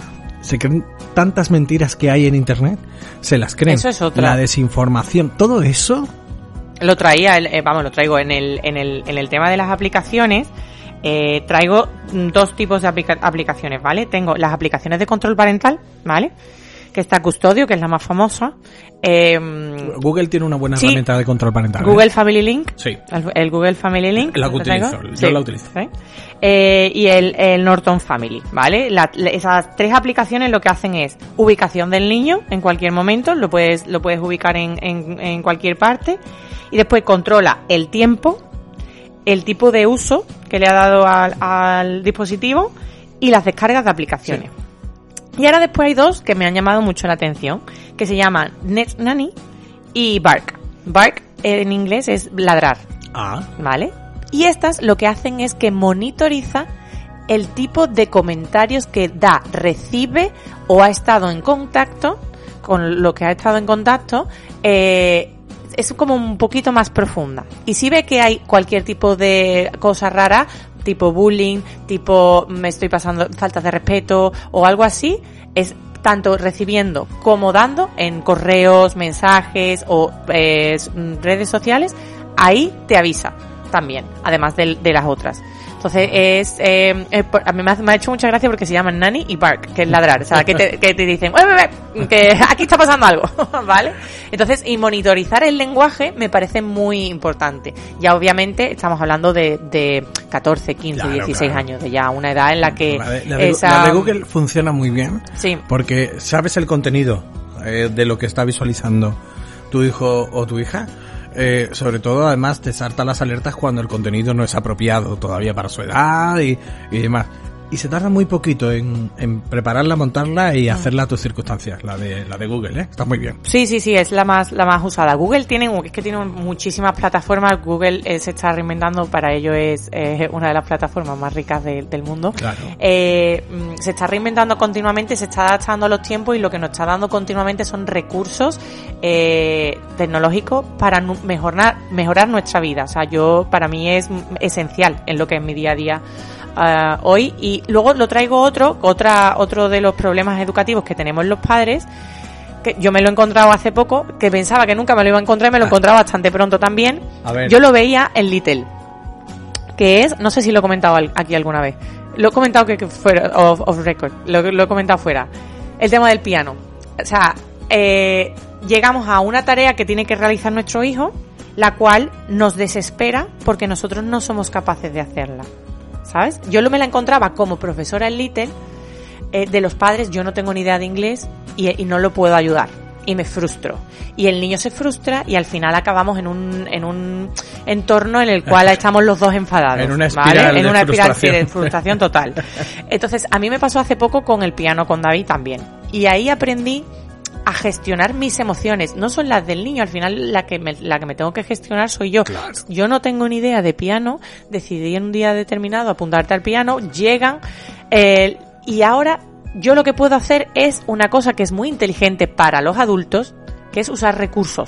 tantas mentiras que hay en internet, se las creen. Eso es otra. La desinformación, todo eso. Lo traigo en el tema de las aplicaciones. Traigo dos tipos de aplicaciones, ¿vale? Tengo las aplicaciones de control parental, ¿vale? Que está Custodio, que es la más famosa. Google tiene una buena herramienta de control parental. Google Family Link. Sí. El Google Family Link. La que utilizo, yo la utilizo. ¿Sí? Y el Norton Family, ¿vale? Esas tres aplicaciones lo que hacen es ubicación del niño en cualquier momento, lo puedes ubicar en cualquier parte, y después controla el tiempo, el tipo de uso que le ha dado al dispositivo y las descargas de aplicaciones. Sí. Y ahora después hay dos que me han llamado mucho la atención, que se llaman Net Nanny y Bark. Bark en inglés es ladrar, ¿vale? Y estas lo que hacen es que monitoriza el tipo de comentarios que recibe o ha estado en contacto, con lo que ha estado en contacto, es como un poquito más profunda. Y si ve que hay cualquier tipo de cosa rara, tipo bullying, tipo me estoy pasando faltas de respeto o algo así, es tanto recibiendo como dando en correos, mensajes o redes sociales, ahí te avisa también, además de las otras. Entonces a mí me ha hecho mucha gracia porque se llaman Nanny y Bark, que es ladrar, o sea, que te dicen, que aquí está pasando algo, ¿vale? Entonces, y monitorizar el lenguaje me parece muy importante. Ya obviamente estamos hablando de 14, 15, 16 años, de ya una edad en la que la de Google funciona muy bien, porque sabes el contenido de lo que está visualizando tu hijo o tu hija. Sobre todo, además, te salta las alertas cuando el contenido no es apropiado todavía para su edad y demás. Y se tarda muy poquito en prepararla, montarla y hacerla a tus circunstancias, la de Google, Está muy bien. Sí, es la más usada. Google tiene muchísimas plataformas. Google se está reinventando, para ello es una de las plataformas más ricas del mundo. Claro. Se está reinventando continuamente, se está adaptando a los tiempos, y lo que nos está dando continuamente son recursos tecnológicos para mejorar nuestra vida. O sea, para mí es esencial en lo que es mi día a día hoy. Y luego lo traigo otro de los problemas educativos que tenemos los padres, que yo me lo he encontrado hace poco, que pensaba que nunca me lo iba a encontrar y me lo he encontrado bastante pronto también. Yo lo veía en Little, que es, no sé si lo he comentado aquí alguna vez, lo he comentado que fuera off record, lo he comentado fuera, el tema del piano. O sea, llegamos a una tarea que tiene que realizar nuestro hijo, la cual nos desespera porque nosotros no somos capaces de hacerla, ¿sabes? Yo me la encontraba como profesora en Little, de los padres, yo no tengo ni idea de inglés y no lo puedo ayudar, y me frustro, y el niño se frustra, y al final acabamos en un entorno en el cual estamos los dos enfadados, en una espiral, ¿vale? En una espiral de frustración total. Entonces, a mí me pasó hace poco con el piano con David también, y ahí aprendí a gestionar mis emociones. No son las del niño, al final la que me tengo que gestionar soy yo. Claro. Yo no tengo ni idea de piano, decidí en un día determinado apuntarte al piano, llegan, y ahora yo lo que puedo hacer es una cosa que es muy inteligente para los adultos, que es usar recursos.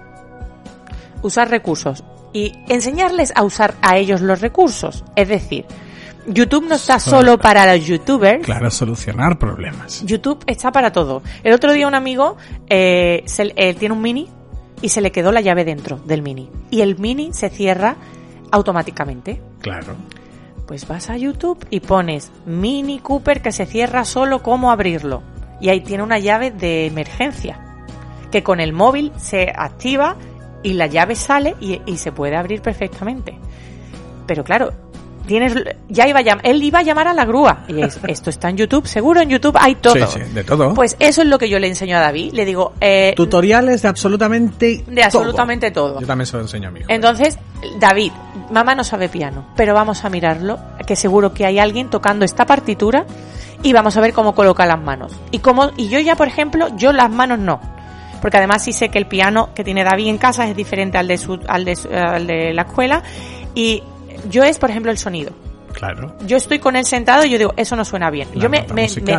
Y enseñarles a usar a ellos los recursos. Es decir, YouTube no está solo para los youtubers. Claro, solucionar problemas. YouTube está para todo. El otro día un amigo tiene un Mini y se le quedó la llave dentro del Mini. Y el Mini se cierra automáticamente. Claro. Pues vas a YouTube y pones Mini Cooper que se cierra solo, ¿cómo abrirlo? Y ahí tiene una llave de emergencia que con el móvil se activa y la llave sale y se puede abrir perfectamente. Pero claro, él iba a llamar a la grúa. Y esto está en YouTube, seguro en YouTube hay todo. Sí, de todo. Pues eso es lo que yo le enseño a David. Le digo... tutoriales de absolutamente todo. Yo también se lo enseño a mi hijo. Entonces, David, mamá no sabe piano, pero vamos a mirarlo, que seguro que hay alguien tocando esta partitura y vamos a ver cómo coloca las manos. Y yo ya, por ejemplo, yo las manos no. Porque además sí sé que el piano que tiene David en casa es diferente al de la escuela. Y yo por ejemplo, el sonido. Claro. Yo estoy con él sentado y yo digo, eso no suena bien. Yo me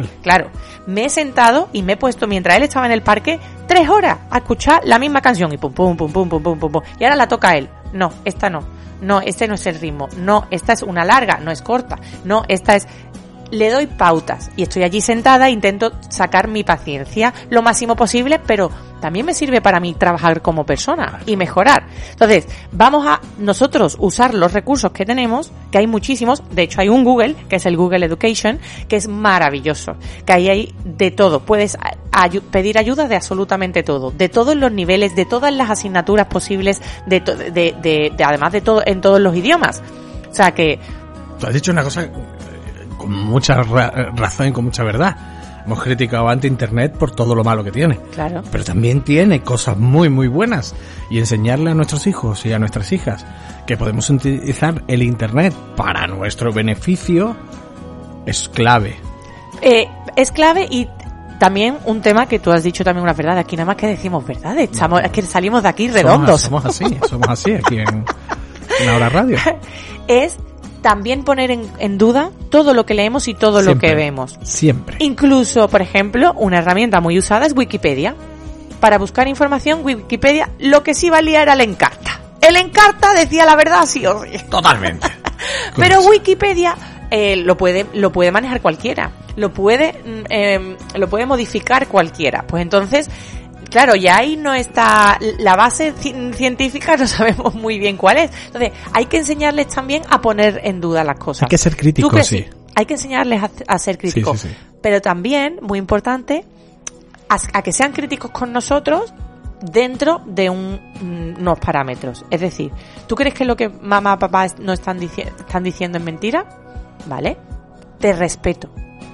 he sentado y me he puesto, mientras él estaba en el parque, 3 horas a escuchar la misma canción y pum, pum, pum, pum, pum, pum, pum, pum. Y ahora la toca él. No, esta no. No, este no es el ritmo. No, esta es una larga, no es corta. No, esta es... Le doy pautas y estoy allí sentada e intento sacar mi paciencia lo máximo posible, pero también me sirve para mí trabajar como persona y mejorar. Entonces, vamos a nosotros usar los recursos que tenemos, que hay muchísimos. De hecho, hay un Google, que es el Google Education, que es maravilloso, que ahí hay de todo. Puedes pedir ayuda de absolutamente todo, de todos los niveles, de todas las asignaturas posibles, además de todo, en todos los idiomas. O sea que... Tú has dicho una cosa con mucha razón y con mucha verdad. Hemos criticado ante Internet por todo lo malo que tiene. Claro. Pero también tiene cosas muy, muy buenas. Y enseñarle a nuestros hijos y a nuestras hijas que podemos utilizar el Internet para nuestro beneficio es clave. Es clave y también un tema que tú has dicho también una verdad. Aquí nada más que decimos verdades. Es que salimos de aquí redondos. Somos así aquí en Ahora Radio. Es también poner en duda todo lo que leemos y todo lo que vemos. Siempre. Incluso, por ejemplo, una herramienta muy usada es Wikipedia. Para buscar información, Wikipedia, lo que sí valía era el Encarta. El Encarta decía la verdad sí o sí. Totalmente. Pero Wikipedia lo puede manejar cualquiera. Lo puede modificar cualquiera. Pues entonces... Claro, ya ahí no está la base científica, no sabemos muy bien cuál es. Entonces, hay que enseñarles también a poner en duda las cosas. Hay que ser críticos, sí. Hay que enseñarles a ser críticos. Sí. Pero también, muy importante, a que sean críticos con nosotros dentro de unos parámetros. Es decir, ¿tú crees que lo que mamá o papá no están diciendo es mentira? ¿Vale? Te respeto.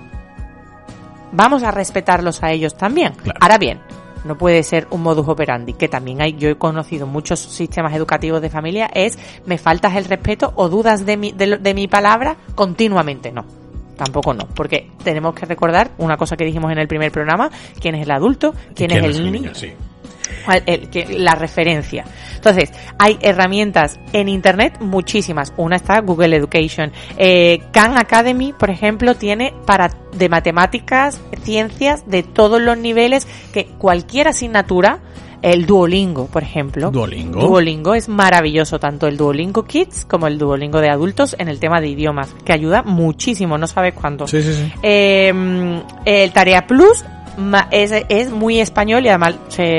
Vamos a respetarlos a ellos también. Claro. Ahora bien, no puede ser un modus operandi, que también yo he conocido muchos sistemas educativos de familia, me faltas el respeto o dudas de mi palabra continuamente. No, tampoco no, porque tenemos que recordar una cosa que dijimos en el primer programa: quién es el adulto, quién es el niño. Sí. La referencia. Entonces, hay herramientas en Internet muchísimas. Una está Google Education. Khan Academy, por ejemplo, tiene de matemáticas, ciencias, de todos los niveles, que cualquier asignatura, el Duolingo, por ejemplo. Duolingo es maravilloso, tanto el Duolingo Kids como el Duolingo de adultos en el tema de idiomas, que ayuda muchísimo, no sabes cuánto. Sí. El Tarea Plus es muy español y además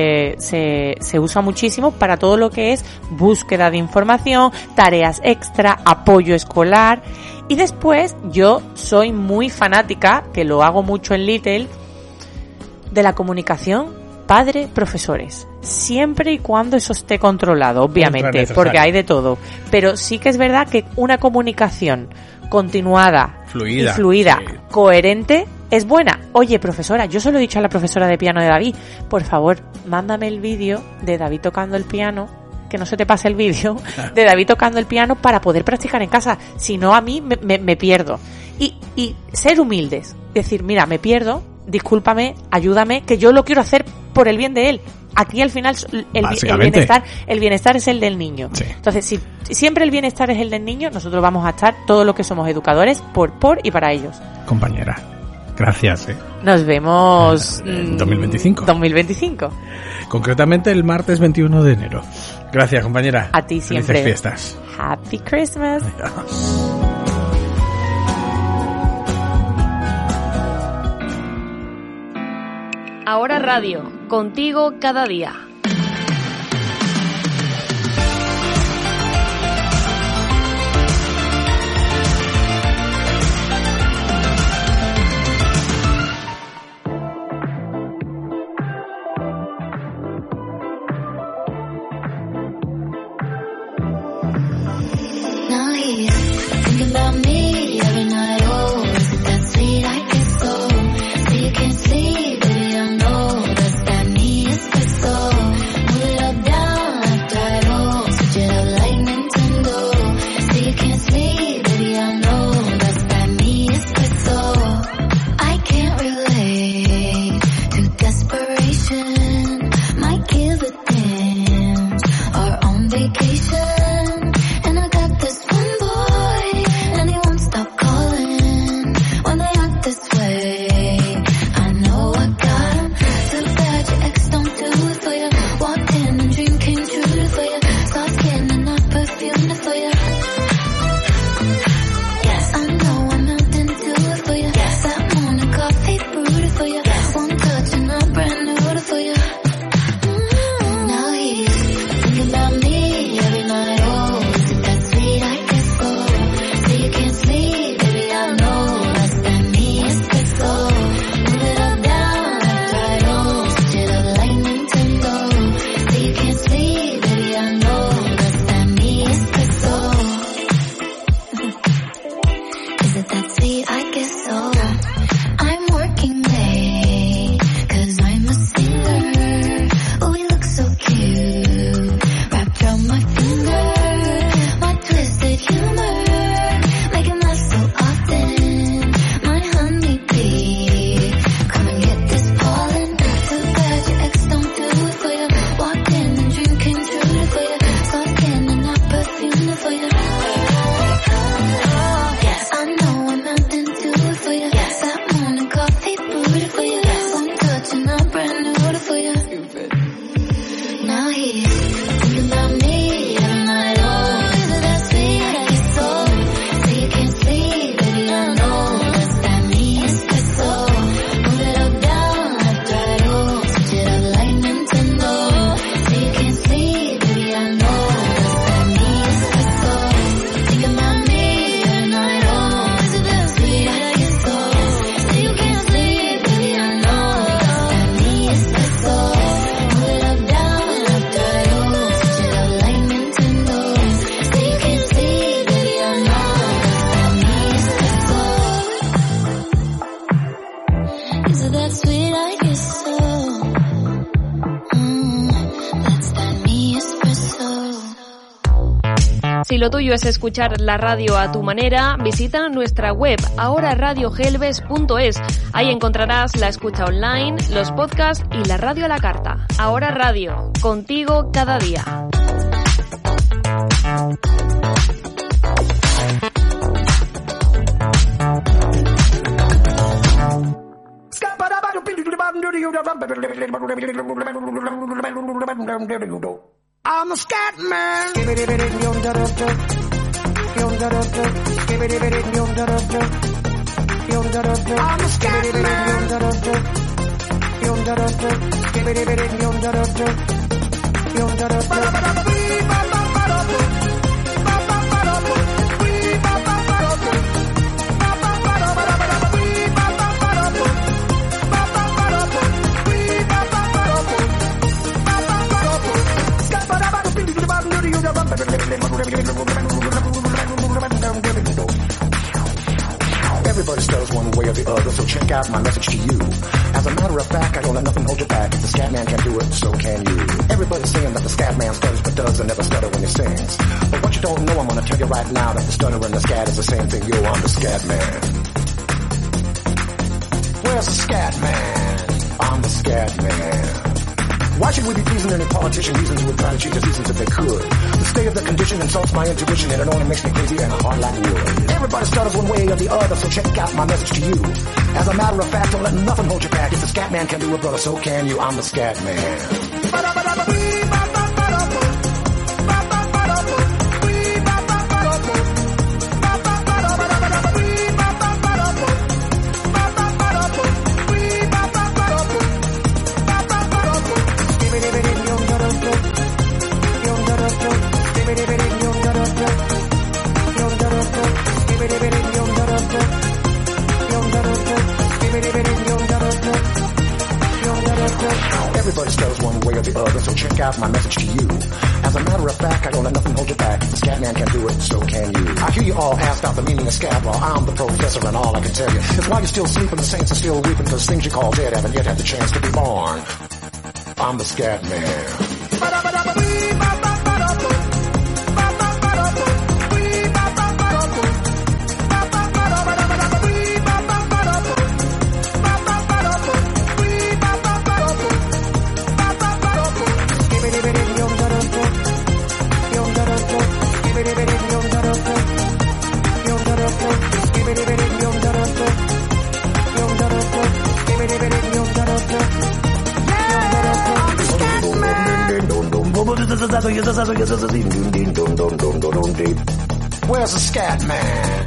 se usa muchísimo para todo lo que es búsqueda de información, tareas extra, apoyo escolar. Y después yo soy muy fanática, que lo hago mucho en Little, de la comunicación padre-profesores, siempre y cuando eso esté controlado, obviamente, porque hay de todo, pero sí que es verdad que una comunicación continuada, fluida, sí, coherente, es buena. Oye, profesora, yo se lo he dicho a la profesora de piano de David, por favor, mándame el vídeo de David tocando el piano, que no se te pase el vídeo de David tocando el piano para poder practicar en casa, si no a mí me pierdo. Y ser humildes, decir, mira, me pierdo, discúlpame, ayúdame, que yo lo quiero hacer por el bien de él. Aquí al final el bienestar es el del niño. Sí. Entonces, si siempre el bienestar es el del niño, nosotros vamos a estar todo lo que somos educadores por y para ellos. Compañera, gracias. Nos vemos en 2025. 2025. Concretamente el martes 21 de enero. Gracias, compañera. A ti siempre. Felices fiestas. Happy Christmas. Adiós. Ahora Radio, contigo cada día. Now he's Thinking about me every night, oh, is it that sweet I get so? So you can't sleep, baby, I know that's that me espresso. Move it up, down, left, right, oh, switch it up like Nintendo. So you can't sleep, baby, I know that's that me espresso. I can't relate to desperation. Might give a damn, or on vacation. And I got this one boy, and he won't stop calling when they act this way. I know I got him. Too bad your ex don't do it for you. Walked in and dream came true for you. Soft skin and not perfumed for you. Yes, I know I'm out and do it for you. Yes, that morning coffee brewed for you. Yes, one touch and I'm brand new for you. Now he's thinking about me every night. Oh, is it that sweet I get so? So you can't sleep, baby, I know that's that me espresso. Move it up, down, left, right, oh, switch it up like Nintendo. So you can't sleep, baby, I know that's that me espresso. Is it that sweet I get so? I'm working late, 'cause I'm a singer. Oh, we look so cute, wrapped around my finger. My twisted humor, making laugh so often. My honeybee, come and get this pollen. Too bad your ex don't do it for you. Walked in and dream came true for you. Soft skin and not perfumed for you. Yes, I know I'm out and do it for you. Yes, that morning coffee brewed for you. Yes, one touch and I'm brand new for you. Now he's thinking about me every night. Oh, is it that sweet I get so? So you can't sleep, baby, I know that's that me espresso. Move it up, down, left, right, oh, switch it up like Nintendo. So you can't sleep, baby, I know that's that me espresso. Thinking about me every night. Oh, is it that sweet I get so? So you can't sleep, baby, I know that's that me espresso. Move it up, down, left, right, oh, switch it up like Nintendo. So you can't sleep, baby, I know that's that me espresso. Is it that sweet I get so? That's that me espresso. Si lo tuyo es escuchar la radio a tu manera, visita nuestra web ahoraradiogelbes.es. Ahí encontrarás la escucha online, los podcasts y la radio a la carta. Ahora Radio, contigo cada día. I'm a scat man. I'm a scat Everybody stutters one way or the other, so check out my message to you. As a matter of fact, I don't let nothing hold you back. If the scat man can do it, so can you. Everybody's saying that the scat man stutters but does and never stutter when he sings. But what you don't know, I'm gonna tell you right now that the stutter and the scat is the same thing. Yo, I'm the scat man. Where's the scat man? I'm the scat man. Why should we be pleasing any politician? Reasons who would try to cheat us reasons if they could. The state of the condition insults my intuition, and it only makes me crazy and hard like wood. Everybody stutters one way or the other, so check out my message to you. As a matter of fact, don't let nothing hold you back. If the scat man can do it, brother, so can you. I'm the scat man. Everybody stutters one way or the other, so check out my message to you. As a matter of fact, I don't let nothing hold you back. If the scat man can do it, so can you. I hear you all asked out the meaning of scat. Well, I'm the professor and all I can tell you is while you're still sleeping, the saints are still weeping because things you call dead haven't yet had the chance to be born. I'm the scat man. Where's the scat man?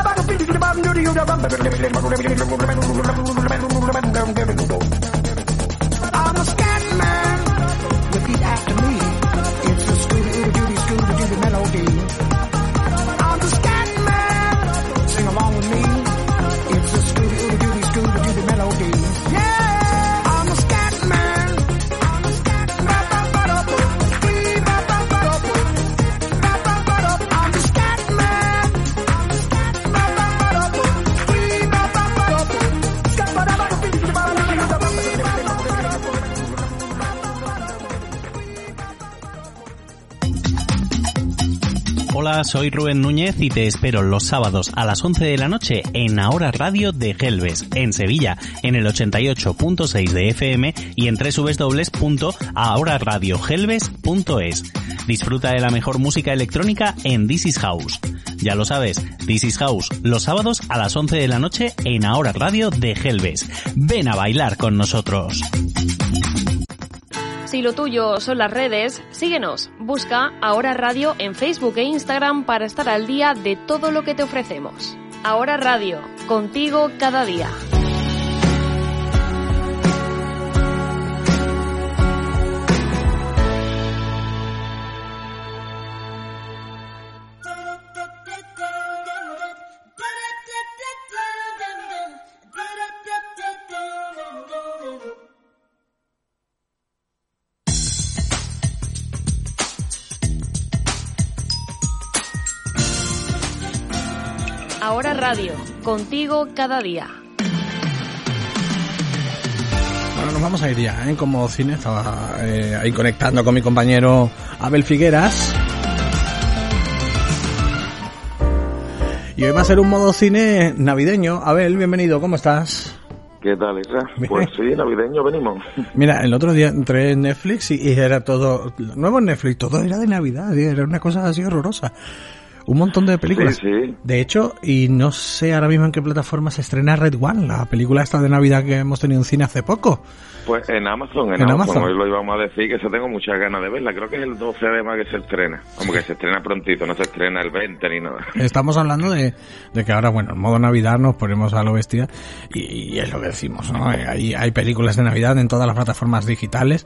I'm a scat man. Repeat after me. It's the Scooby-Dooby melody. I'm the scat man. Sing along with me. It's the Scooby-Dooby melody. Yeah, I'm a scat man. Hola, soy Rubén Núñez y te espero los sábados a las 11 de la noche en Ahora Radio de Gelbes, en Sevilla, en el 88.6 de FM y en www.ahoraradiogelbes.es. Disfruta de la mejor música electrónica en This Is House. Ya lo sabes, This Is House, los sábados a las 11 de la noche en Ahora Radio de Gelbes. Ven a bailar con nosotros. Si lo tuyo son las redes, síguenos. Busca Ahora Radio en Facebook e Instagram para estar al día de todo lo que te ofrecemos. Ahora Radio, contigo cada día. Ahora Radio, contigo cada día. Bueno, nos vamos a ir ya, como cine. Estaba ahí conectando con mi compañero Abel Figueras. Y hoy va a ser un modo cine navideño. Abel, bienvenido, ¿cómo estás? ¿Qué tal, Isra? Pues sí, navideño venimos. Mira, el otro día entré en Netflix y era todo... Nuevo en Netflix, todo era de Navidad, era una cosa así horrorosa. Un montón de películas. Sí, sí. De hecho, y no sé ahora mismo en qué plataforma se estrena Red One, la película esta de Navidad que hemos tenido en cine hace poco. Pues en Amazon. Hoy lo íbamos a decir, que eso tengo muchas ganas de verla. Creo que es el 12 de mayo que se estrena. Como que se estrena prontito, no se estrena el 20 ni nada. Estamos hablando de que ahora, bueno, en modo Navidad nos ponemos a lo bestia y es lo que decimos, ¿no? Hay películas de Navidad en todas las plataformas digitales.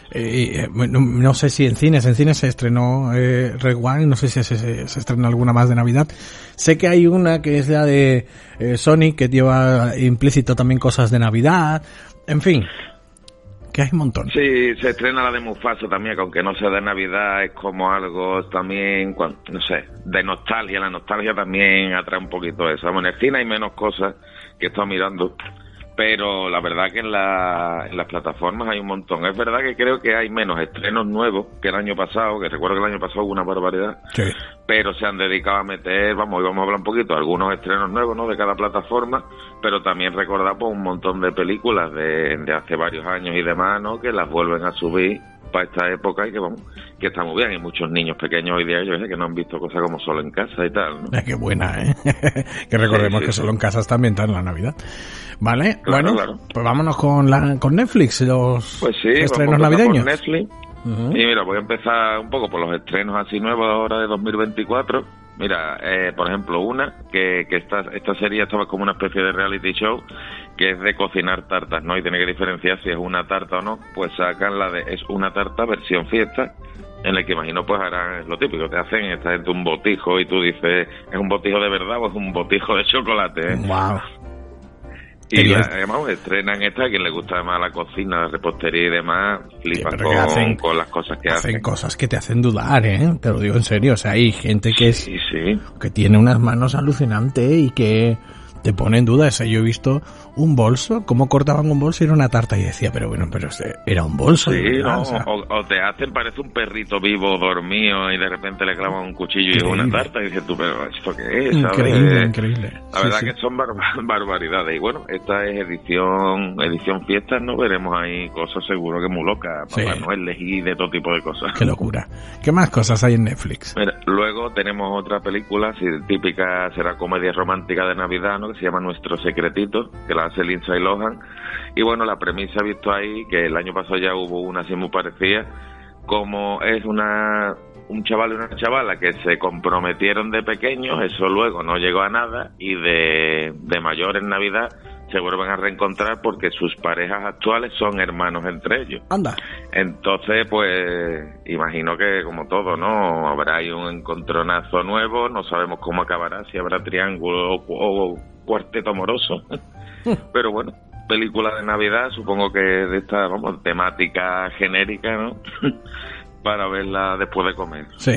No sé si en cines se estrenó Red One, no sé si se estrena alguna más de Navidad. Sé que hay una que es la de Sonic, que lleva implícito también cosas de Navidad, en fin, que hay un montón. Sí, se estrena la de Mufasa también, que aunque no sea de Navidad, es como algo también, no sé, de nostalgia. La nostalgia también atrae un poquito eso. Bueno, en el cine hay menos cosas que he estado mirando, pero la verdad que en las plataformas hay un montón. Es verdad que creo que hay menos estrenos nuevos que el año pasado, que recuerdo que el año pasado hubo una barbaridad, sí. Pero se han dedicado a meter, hoy vamos a hablar un poquito, algunos estrenos nuevos, ¿no?, de cada plataforma, pero también recordar pues un montón de películas de hace varios años y demás, ¿no?, que las vuelven a subir para esta época y que está muy bien. Hay muchos niños pequeños hoy día, yo sé, que no han visto cosas como Solo en Casa y tal, ¿no? Qué buena, que recordemos que Solo en Casa está ambientada en la Navidad. Vale, claro, bueno, claro. Pues vámonos con Netflix, los estrenos navideños. Por Netflix. Uh-huh. Y mira, voy a empezar un poco por los estrenos así nuevos ahora de 2024. Mira, por ejemplo, una que esta serie estaba como una especie de reality show, que es de cocinar tartas, ¿no? Y tiene que diferenciar si es una tarta o no. Pues sacan es una tarta versión fiesta, en la que imagino pues harán lo típico, te hacen esta gente un botijo y tú dices, ¿es un botijo de verdad o es un botijo de chocolate? Wow. Y además estrenan esta, a quien le gusta más la cocina, la repostería y demás, flipan con las cosas que hacen. Hacen cosas que te hacen dudar, te lo digo en serio. O sea, hay gente que que tiene unas manos alucinantes y que te pone en duda. O sea, yo he visto un bolso, cómo cortaban un bolso y era una tarta y decía, pero era un bolso. Sí, ¿verdad? no, O sea, o te hacen, parece un perrito vivo dormido y de repente le clavan un cuchillo y es una tarta y dices tú, pero ¿esto qué es? Increíble. La verdad que son barbaridades. Y bueno, esta es edición fiestas, ¿no? Veremos ahí cosas seguro que muy locas, Papá Noel y de todo tipo de cosas. Qué locura. ¿Qué más cosas hay en Netflix? Mira, luego tenemos otra película, típica, será comedia romántica de Navidad, ¿no? Que se llama Nuestro Secretito, que la hace Lindsay Lohan. Y bueno, la premisa he visto ahí, que el año pasado ya hubo una así muy parecida, como es un chaval y una chavala que se comprometieron de pequeños, eso luego no llegó a nada, y de mayor en Navidad se vuelven a reencontrar porque sus parejas actuales son hermanos entre ellos. Anda. Entonces, pues, imagino que como todo, ¿no? Habrá ahí un encontronazo nuevo, no sabemos cómo acabará, si habrá triángulo o cuarteto amoroso. Pero bueno, película de Navidad, supongo que de esta, temática genérica, ¿no? Para verla después de comer. Sí.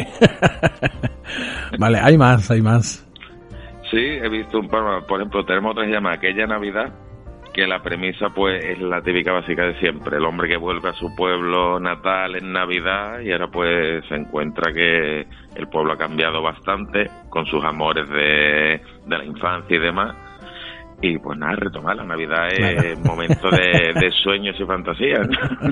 Vale, hay más. Sí, he visto un par, por ejemplo, tenemos otra que se llama Aquella Navidad, que la premisa pues es la típica básica de siempre, el hombre que vuelve a su pueblo natal en Navidad y ahora pues se encuentra que el pueblo ha cambiado bastante con sus amores de la infancia y demás. Y pues nada, retomar la Navidad es momento de sueños y fantasías.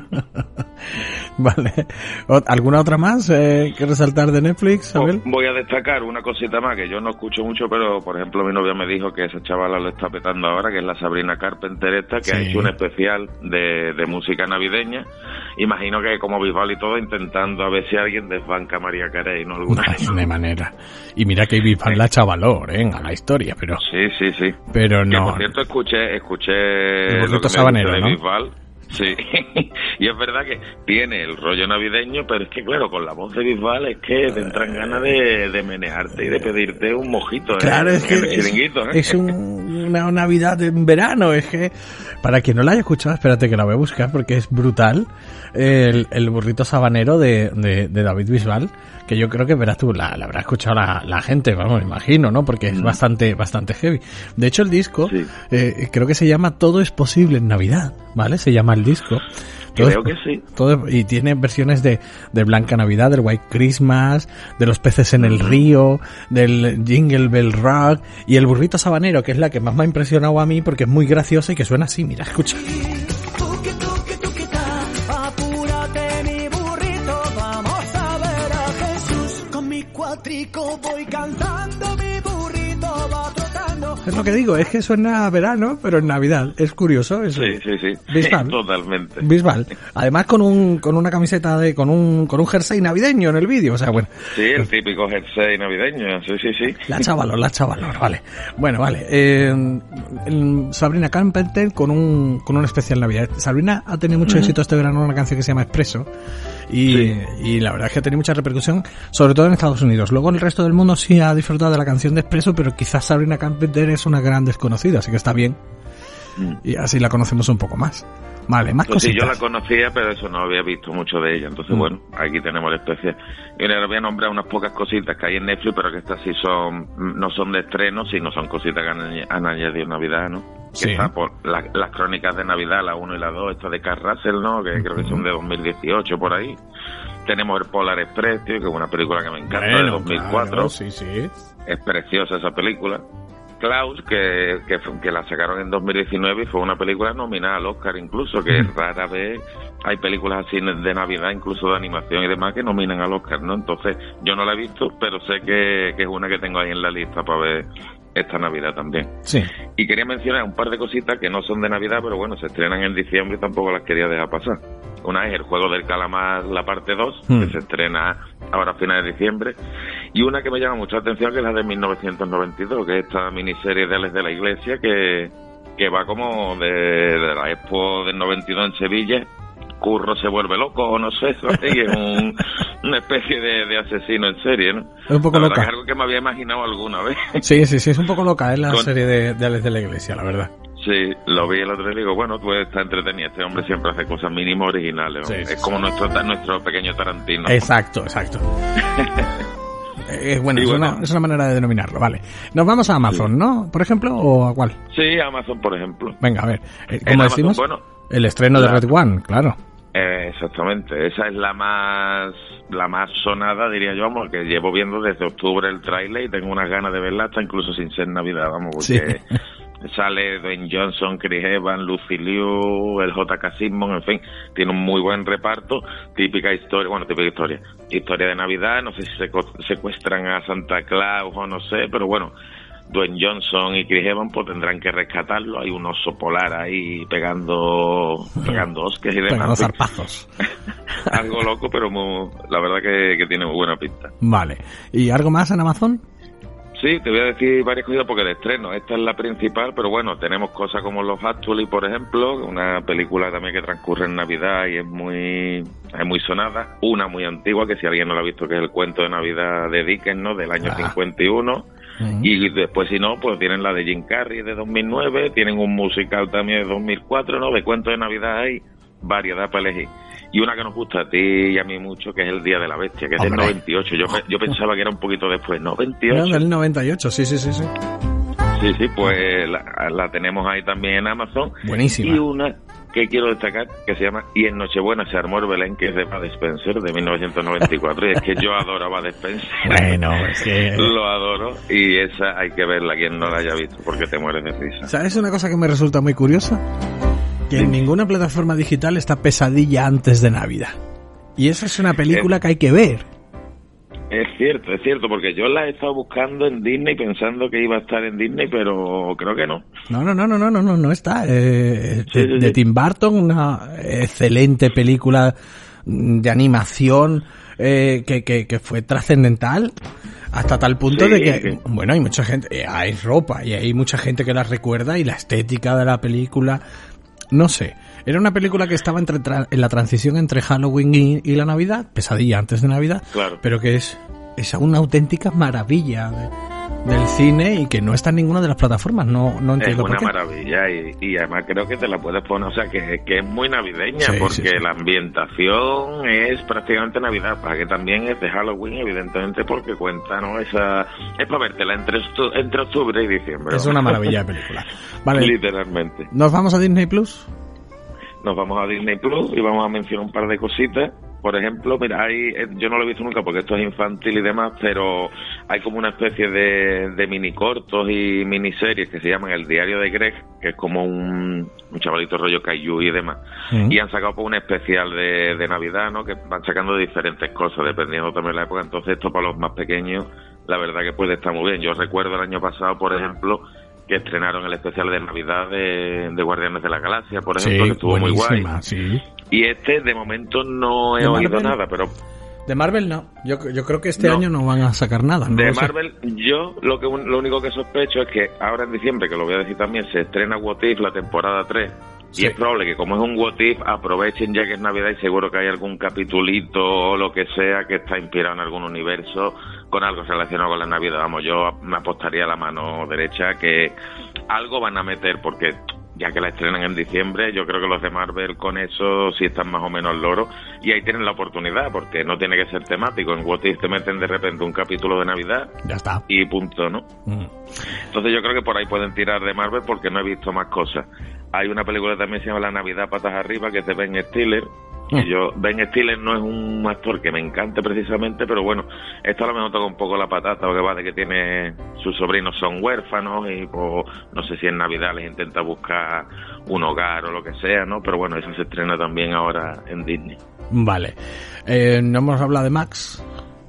Vale. ¿Alguna otra más que resaltar de Netflix, Abel? Voy a destacar una cosita más que yo no escucho mucho, pero por ejemplo mi novia me dijo que esa chavala lo está petando ahora, que es la Sabrina Carpenter esta, que ha hecho un especial de música navideña. Imagino que como Bisbal y todo, intentando a ver si alguien desbanca a María Carey, ¿no? Alguna de manera. Y mira que Bisbal la echa valor, a la historia, pero... Sí. Pero no... Que, por cierto, escuché el burrito sabanero, de ¿no? Bisbal. Sí, y es verdad que tiene el rollo navideño, pero es que claro, con la voz de Bisbal es que te entran ganas de menearte y de pedirte un mojito. Claro, es que en el chiringuito, es una Navidad en verano, es que para quien no la haya escuchado, espérate que la voy a buscar porque es brutal, el burrito sabanero de David Bisbal, que yo creo que verás tú, la habrá escuchado la gente, vamos, imagino, ¿no? Porque es bastante heavy. De hecho el disco, creo que se llama Todo es posible en Navidad, ¿vale? Se llama el disco. Creo que sí. Y tiene versiones de Blanca Navidad, del White Christmas, de los peces en el río, del Jingle Bell Rock y el burrito sabanero, que es la que más me ha impresionado a mí porque es muy graciosa y que suena así, mira, escucha. Apúrate mi burrito, vamos a ver a Jesús. Con mi cuatrico voy cantando, mi burrito va trotando. Es lo que digo, es que suena a verano, pero en Navidad. Es curioso eso. Sí. Bisbal. Totalmente. Bisbal. Además con una camiseta con un jersey navideño en el vídeo, o sea, bueno. Sí, el típico jersey navideño, sí. La chavalor, vale. Bueno, vale. Sabrina Carpenter con un especial Navidad. Sabrina ha tenido mucho éxito este verano en una canción que se llama Expreso. Y la verdad es que ha tenido mucha repercusión, sobre todo en Estados Unidos. Luego en el resto del mundo sí ha disfrutado de la canción de Expreso, pero quizás Sabrina Carpenter es una gran desconocida, así que está bien. Y así la conocemos un poco más. Vale, más pues cositas. Sí, yo la conocía, pero eso no había visto mucho de ella. Entonces, bueno, aquí tenemos la especie. Y le voy a nombrar unas pocas cositas que hay en Netflix, pero que estas sí no son de estreno, sino son cositas que han añadido Navidad, ¿no? Que está por las crónicas de Navidad, la 1 y la 2, esta de Carl Russell, ¿no? Que creo que son de 2018, por ahí. Tenemos el Polar Express, tío, que es una película que me encanta, de 2004. Claro, sí. Es preciosa esa película. Klaus, que la sacaron en 2019 y fue una película nominada al Oscar incluso, que rara vez hay películas así de Navidad, incluso de animación y demás, que nominan al Oscar, ¿no? Entonces, yo no la he visto, pero sé que es una que tengo ahí en la lista para ver esta Navidad también. Sí. Y quería mencionar un par de cositas que no son de Navidad, pero bueno, se estrenan en diciembre y tampoco las quería dejar pasar. Una es El Juego del Calamar, la parte 2, que se estrena ahora a finales de diciembre. Y una que me llama mucho la atención, que es la de 1992, que es esta miniserie de Alex de la Iglesia, que va como de la Expo del 92 en Sevilla. Curro se vuelve loco, o no sé, y es una especie de asesino en serie, ¿no? Es un poco la loca. Es algo que me había imaginado alguna vez. Sí, es un poco loca, es la serie de Alex de la Iglesia, la verdad. Sí, lo vi el otro día y digo, bueno, pues está entretenido. Este hombre siempre hace cosas mínimo originales. Sí, es como nuestro pequeño Tarantino. Exacto. Bueno, es una manera de denominarlo, vale. Nos vamos a Amazon, ¿no? Por ejemplo, ¿o a cuál? Sí, Amazon, por ejemplo. Venga, a ver. ¿Cómo decimos? Bueno, el estreno de Red One, claro. Exactamente, esa es la más sonada, diría yo, vamos, que llevo viendo desde octubre el tráiler y tengo unas ganas de verla hasta incluso sin ser Navidad, vamos, porque sale Dwayne Johnson, Chris Evans, Lucy Liu, el J.K. Simmons, en fin, tiene un muy buen reparto, típica historia de Navidad, no sé si secuestran a Santa Claus o no sé, pero bueno, Dwayne Johnson y Chris Evans pues tendrán que rescatarlo. Hay un oso polar ahí pegando osques y demás. Pegando zarpazos. Algo loco, pero la verdad que tiene muy buena pinta. Vale. ¿Y algo más en Amazon? Sí, te voy a decir varias cosas porque de estreno. Esta es la principal, pero bueno, tenemos cosas como Los Actually, por ejemplo, una película también que transcurre en Navidad y es muy sonada. Una muy antigua, que si alguien no la ha visto, que es El cuento de Navidad de Dickens, ¿no? Del año 51. Y después, si no, pues tienen la de Jim Carrey de 2009, tienen un musical también de 2004, ¿no? De cuentos de Navidad hay variedad para elegir. Y una que nos gusta a ti y a mí mucho, que es El Día de la Bestia, que es del 98. Yo pensaba que era un poquito después, ¿no? 28. No, del 98, sí. Sí, pues la tenemos ahí también en Amazon. Buenísima. Y una que quiero destacar, que se llama Y en Nochebuena se armó el Belén, que es de Bud Spencer, de 1994, y es que yo adoro a Bud Spencer. Bueno, es que... Lo adoro, y esa hay que verla, quien no la haya visto, porque te mueres de risa. ¿Sabes una cosa que me resulta muy curiosa? Que en ninguna plataforma digital está Pesadilla antes de Navidad. Y esa es una película que hay que ver. Es cierto, porque yo la he estado buscando en Disney pensando que iba a estar en Disney, pero creo que no. No está. De Tim Burton, una excelente película de animación que fue trascendental hasta tal punto de que, bueno, hay mucha gente, hay ropa y hay mucha gente que la recuerda y la estética de la película, no sé. Era una película que estaba en la transición entre Halloween y la Navidad, Pesadilla antes de Navidad, claro. Pero que es una auténtica maravilla del cine y que no está en ninguna de las plataformas, no entiendo por qué. Es una maravilla y además creo que te la puedes poner, o sea, que es muy navideña, porque la ambientación es prácticamente Navidad, para que también es de Halloween, evidentemente, porque cuenta, ¿no? Es para vértela entre octubre y diciembre. Es una maravilla de película. Vale. Literalmente. ¿Nos vamos a Disney Plus? Nos vamos a Disney Plus y vamos a mencionar un par de cositas. Por ejemplo, mira, yo no lo he visto nunca porque esto es infantil y demás, pero hay como una especie de mini cortos y miniseries que se llaman El Diario de Greg, que es como un chavalito rollo Caillou y demás. Y han sacado pues un especial de Navidad, ¿no? Que van sacando diferentes cosas dependiendo también de la época. Entonces esto para los más pequeños, la verdad que puede estar muy bien. Yo recuerdo el año pasado, por ejemplo, que estrenaron el especial de Navidad de Guardianes de la Galaxia, por ejemplo, que estuvo muy guay. Sí. Y de momento no he oído nada, pero... De Marvel no. Yo creo que este año no van a sacar nada. No de Marvel, yo lo único que sospecho es que ahora en diciembre, que lo voy a decir también, se estrena What If, la temporada 3. Y es probable que como es un What If, aprovechen ya que es Navidad y seguro que hay algún capitulito o lo que sea que está inspirado en algún universo con algo relacionado con la Navidad. Vamos, yo me apostaría a la mano derecha que algo van a meter, porque ya que la estrenan en diciembre, yo creo que los de Marvel con eso sí están más o menos loro y ahí tienen la oportunidad, porque no tiene que ser temático. En What If te meten de repente un capítulo de Navidad, ya está, y punto, ¿no? Entonces yo creo que por ahí pueden tirar de Marvel porque no he visto más cosas. Hay una película que también se llama La Navidad Patas Arriba, que es de Ben Stiller. Ben Stiller no es un actor que me encante precisamente, pero bueno, esto a lo mejor toca un poco la patata, porque va de que tiene sus sobrinos son huérfanos y pues, no sé si en Navidad les intenta buscar un hogar o lo que sea, ¿no? Pero bueno, eso se estrena también ahora en Disney. Vale. ¿No hemos hablado de Max?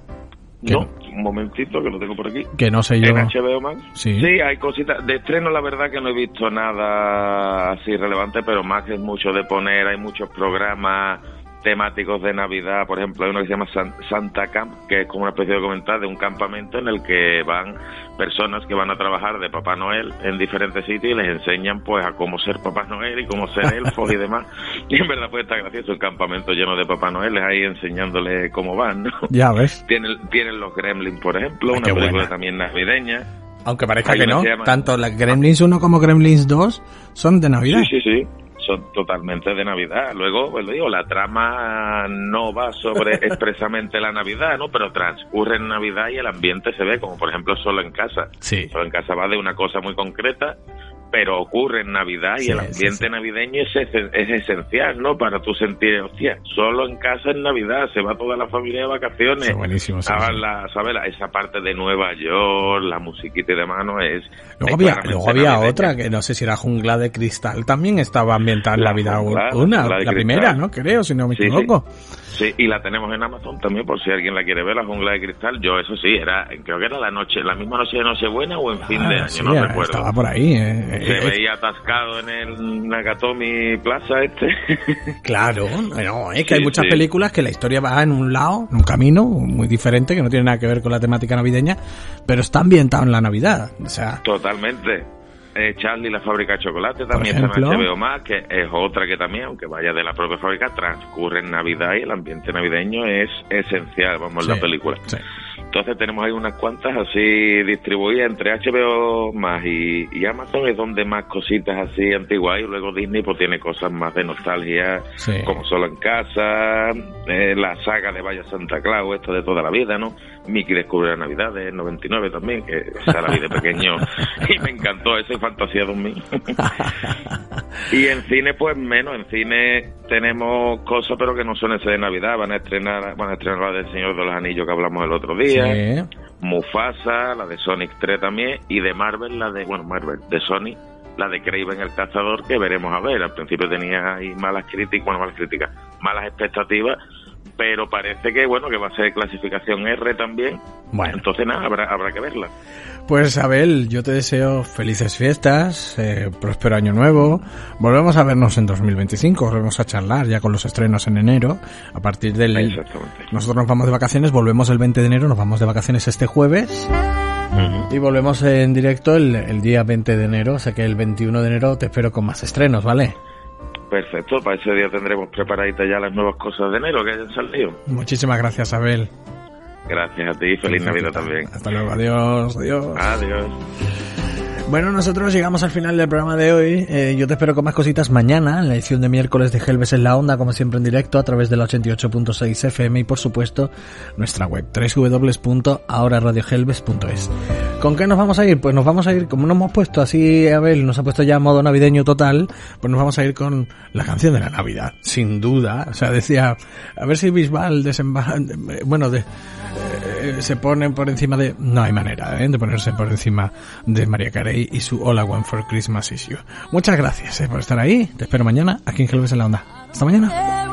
No, un momentito que lo tengo por aquí. Que no sé yo. ¿En HBO Max? Sí, hay cositas. De estreno la verdad que no he visto nada así relevante, pero Max es mucho de poner, hay muchos programas temáticos de Navidad. Por ejemplo, hay uno que se llama Santa Camp, que es como una especie de documental de un campamento en el que van personas que van a trabajar de Papá Noel en diferentes sitios y les enseñan pues a cómo ser Papá Noel y cómo ser elfos y demás. Y en verdad pues está gracioso, el campamento lleno de Papá Noel, ahí enseñándoles cómo van, ¿no? Ya ves. Tienen los Gremlins, por ejemplo, una película también navideña. Aunque parezca que no, tanto la Gremlins 1 como Gremlins 2 son de Navidad. Sí. Son totalmente de Navidad. Luego, pues lo digo, la trama no va sobre expresamente la Navidad, ¿no? Pero transcurre en Navidad y el ambiente se ve, como por ejemplo Solo en Casa. Sí. Solo en Casa va de una cosa muy concreta, pero ocurre en Navidad y el ambiente navideño es esencial, ¿no? Para tú sentir, hostia, Solo en Casa en Navidad, se va toda la familia de vacaciones. Sí, buenísimo. ¿Sabes? Esa parte de Nueva York, la musiquita y demás, ¿no? Luego había otra, que no sé si era Jungla de Cristal, también estaba ambientada en Navidad. La primera, ¿no? Creo, si no me equivoco. Sí, y la tenemos en Amazon también, por si alguien la quiere ver, la Jungla de Cristal. Yo, eso sí, creo que era la misma noche de Nochebuena o en fin de año, no recuerdo. Estaba por ahí, Se veía atascado en el Nakatomi Plaza Claro, no, es que hay muchas películas que la historia va en un lado, en un camino muy diferente, que no tiene nada que ver con la temática navideña, pero está ambientado en la Navidad, o sea... Totalmente. Charlie la fábrica de chocolate también está en HBO Max, que es otra que también, aunque vaya de la propia fábrica, transcurre en Navidad y el ambiente navideño es esencial, vamos, en la película. Sí. Entonces tenemos ahí unas cuantas así distribuidas entre HBO Max y Amazon, es donde más cositas así antiguas hay. Luego Disney pues tiene cosas más de nostalgia, como Solo en Casa, la saga de Vaya Santa Claus, esto de toda la vida, ¿no? Mickey descubre la Navidad del 99 también, que esa la vi de pequeño y me encantó, esa Fantasía 2000. Y en cine pues menos, en cine tenemos cosas pero que no son ese de Navidad, van a estrenar la del Señor de los Anillos que hablamos el otro día, Mufasa, la de Sonic 3 también, y de Marvel, de Sony, la de Kraven el Cazador, que veremos a ver. Al principio tenía ahí malas expectativas, pero parece que que va a ser clasificación R también. Bueno. Entonces nada, habrá que verla. Pues Abel, yo te deseo felices fiestas, próspero año nuevo. Volvemos a vernos en 2025, volvemos a charlar ya con los estrenos en enero. A partir del... Exactamente. Nosotros nos vamos de vacaciones, volvemos el 20 de enero, nos vamos de vacaciones este jueves. Y volvemos en directo el día 20 de enero, o sea que el 21 de enero te espero con más estrenos, ¿vale? Perfecto, para ese día tendremos preparaditas ya las nuevas cosas de enero que hayan salido. Muchísimas gracias, Abel. Gracias a ti, feliz Navidad también. Hasta luego, adiós. Adiós. Bueno, nosotros llegamos al final del programa de hoy. Yo te espero con más cositas mañana, en la edición de miércoles de Gelbes en la Onda, como siempre en directo, a través de la 88.6 FM y, por supuesto, nuestra web, www.ahoraradiogelbes.es. ¿Con qué nos vamos a ir? Pues nos vamos a ir, como nos hemos puesto así, Abel nos ha puesto ya modo navideño total, pues nos vamos a ir con la canción de la Navidad, sin duda. O sea, decía, a ver si Bisbal se pone por encima de... No hay manera de ponerse por encima de Mariah Carey y su All I Want for Christmas Is You. Muchas gracias por estar ahí. Te espero mañana aquí en Gelbes en la Onda. Hasta mañana.